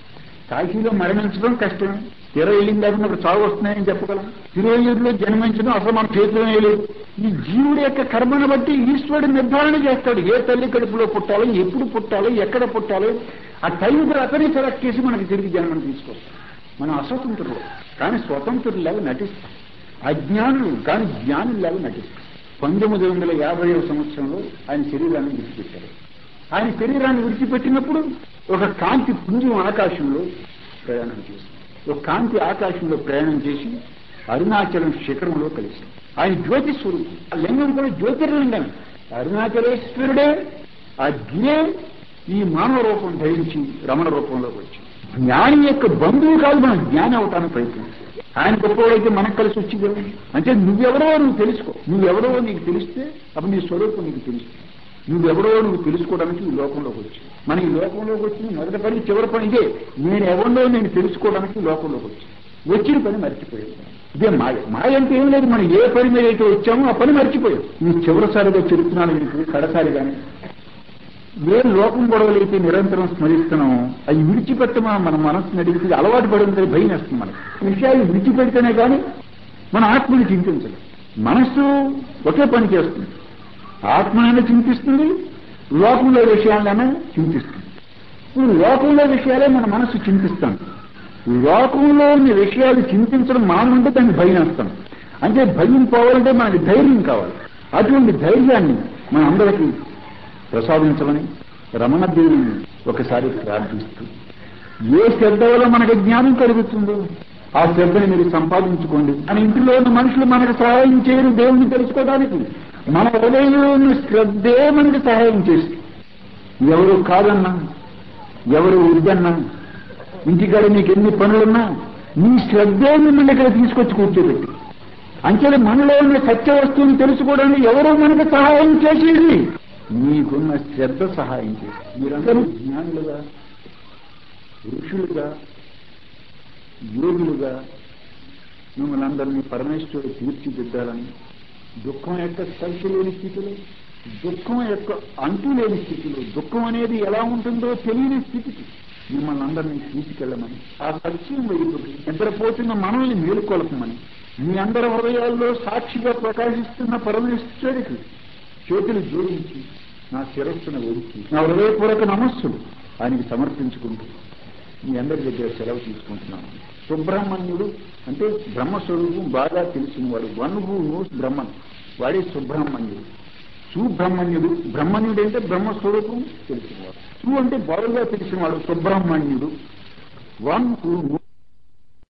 కాశీలో మరణించడం కష్టమే. తిరువయ్యూరు లేకుండా చావు వస్తున్నాయని చెప్పగలం. తిరువయ్యూరులో జన్మించడం అసలు మన చేతిలోనే లేదు. ఈ జీవుడి యొక్క కర్మను బట్టి ఈశ్వరుడు నిర్ధారణ చేస్తాడు. ఏ తల్లి కడుపులో పుట్టాలో, ఎప్పుడు పుట్టాలో, ఎక్కడ పుట్టాలో ఆ టైం కూడా అతనే సెలెక్ట్ చేసి మనకి తిరిగి జన్మను తీసుకొస్తాం. మనం అస్వతంత్రులు కానీ స్వతంత్రులాగా నటిస్తాం. అజ్ఞానులు కానీ జ్ఞానులాగా నటిస్తాం. పంతొమ్మిది వందల యాభై సంవత్సరంలో ఆయన శరీరాన్ని విడిచిపెట్టారు. ఆయన శరీరాన్ని విడిచిపెట్టినప్పుడు ఒక కాంతి పుంజం ఆకాశంలో ప్రయాణం చేసింది. ఒక కాంతి ఆకాశంలో ప్రయాణం చేసి అరుణాచలం శిఖరంలో కలిసింది. ఆయన జ్యోతి స్వరూపం. ఆ లింగం కూడా జ్యోతిర్లింగం. అరుణాచలేశ్వరుడే ఆ గిరే ఈ మానవ రూపం ధరించి రమణ రూపంలోకి వచ్చింది. జ్ఞాని యొక్క బంధువు కాదు, మనం జ్ఞాని అవటానికి ప్రయత్నించాలి. ఆయన గొప్పవాడైతే మనకు కలిసి వచ్చింది. అంటే నువ్వెవరో నువ్వు తెలుసుకో. నువ్వెవరో నీకు తెలిస్తే అప్పుడు నీ స్వరూపం నీకు తెలుస్తుంది. నువ్వెవరో నువ్వు తెలుసుకోవడానికి ఈ లోకంలోకి వచ్చింది. మన ఈ లోకంలోకి వచ్చింది మొదటి పని, చివరి పని ఇదే. నేను ఎవరిలో నేను తెలుసుకోవడానికి లోకంలోకి వచ్చింది. వచ్చిన పని మర్చిపోయాను. ఇదే మాయ. మాయ అంటే ఏం లేదు, మనం ఏ పని మీద అయితే వచ్చామో ఆ పని మర్చిపోయాం. నేను చివరిసారిగా చెప్తున్నాను మీకు, కడసారిగానే ఏ లోకం గొడవలైతే నిరంతరం స్మరిస్తున్నామో అవి విడిచిపెట్టమా మన మనస్సును అడిగితే అలవాటు పడిందని భయం వేస్తుంది. మనకి విషయాలు విడిచిపెడితేనే కానీ మన ఆత్మని చింతించదు. మనస్సు ఒకే పని చేస్తుంది. ఆత్మనైనా చింతిస్తుంది, లోకంలో విషయాలైనా చింతిస్తుంది. ఇప్పుడు లోకంలో విషయాలే మన మనస్సు చింతిస్తాం. లోకంలో ఉన్న విషయాలు చింతించడం మానుంటే దాన్ని భయం వేస్తాం. అంటే భయం పోవాలంటే మనకి ధైర్యం కావాలి. అటువంటి ధైర్యాన్ని మన అందరికీ ప్రసాదించమని రమణదేవిని ఒకసారి ప్రార్థిస్తూ, ఏ శ్రద్ధ వల్ల మనకు జ్ఞానం కలుగుతుందో ఆ శ్రద్ధని మీరు సంపాదించుకోండి. మన ఇంటిలో ఉన్న మనుషులు మనకు సహాయం చేయరు దేవుని తెలుసుకోవడానికి. మన హృదయంలో ఉన్న శ్రద్ధే మనకి సహాయం చేస్తుంది. ఎవరు కాదన్నా, ఎవరు వద్దన్నా, ఇంటికాడ మీకు ఎన్ని పనులున్నా నీ శ్రద్ధే మిమ్మల్ని ఇక్కడ తీసుకొచ్చి కూర్చోబెట్టి, అంచెలు మనలో ఉన్న సత్య వస్తువుని తెలుసుకోవడానికి ఎవరో మనకు సహాయం చేసేది మీకున్న శ్రద్ధ సహాయం చేసి. మీరందరూ జ్ఞానులుగా, ఋషులుగా, యోగులుగా మిమ్మల్ని అందరినీ పరమేశ్వరుడు తీర్చిదిద్దాలని, దుఃఖం యొక్క స్పర్శ లేని స్థితిలో, దుఃఖం యొక్క అంటూ లేని స్థితిలో, దుఃఖం అనేది ఎలా ఉంటుందో తెలియని స్థితికి మిమ్మల్ని అందరినీ తీసుకెళ్ళమని, ఆ సత్యం వైపుకి నిద్రపోతున్న మనల్ని మేలుకొలపమని, మీ అందరి హృదయాల్లో సాక్షిగా ప్రకాశిస్తున్న పరమేశ్వరుడికి చేతులు జోడించి నా శిరస్సును ఒడిచి నా హృదయపూర్వక నమస్సులు ఆయనకి సమర్పించుకుంటూ మీ అందరి దగ్గర సెలవు తీసుకుంటున్నాను. సుబ్రహ్మణ్యుడు అంటే బ్రహ్మస్వరూపం బాగా తెలిసినవాడు. వన్ హూ నోస్ బ్రహ్మన్, వాడే సుబ్రహ్మణ్యుడు. సుబ్రహ్మణ్యుడు, బ్రహ్మణ్యుడు అంటే బ్రహ్మస్వరూపం తెలిసినవాడు. సు అంటే బాగా తెలిసినవాడు సుబ్రహ్మణ్యుడు. One who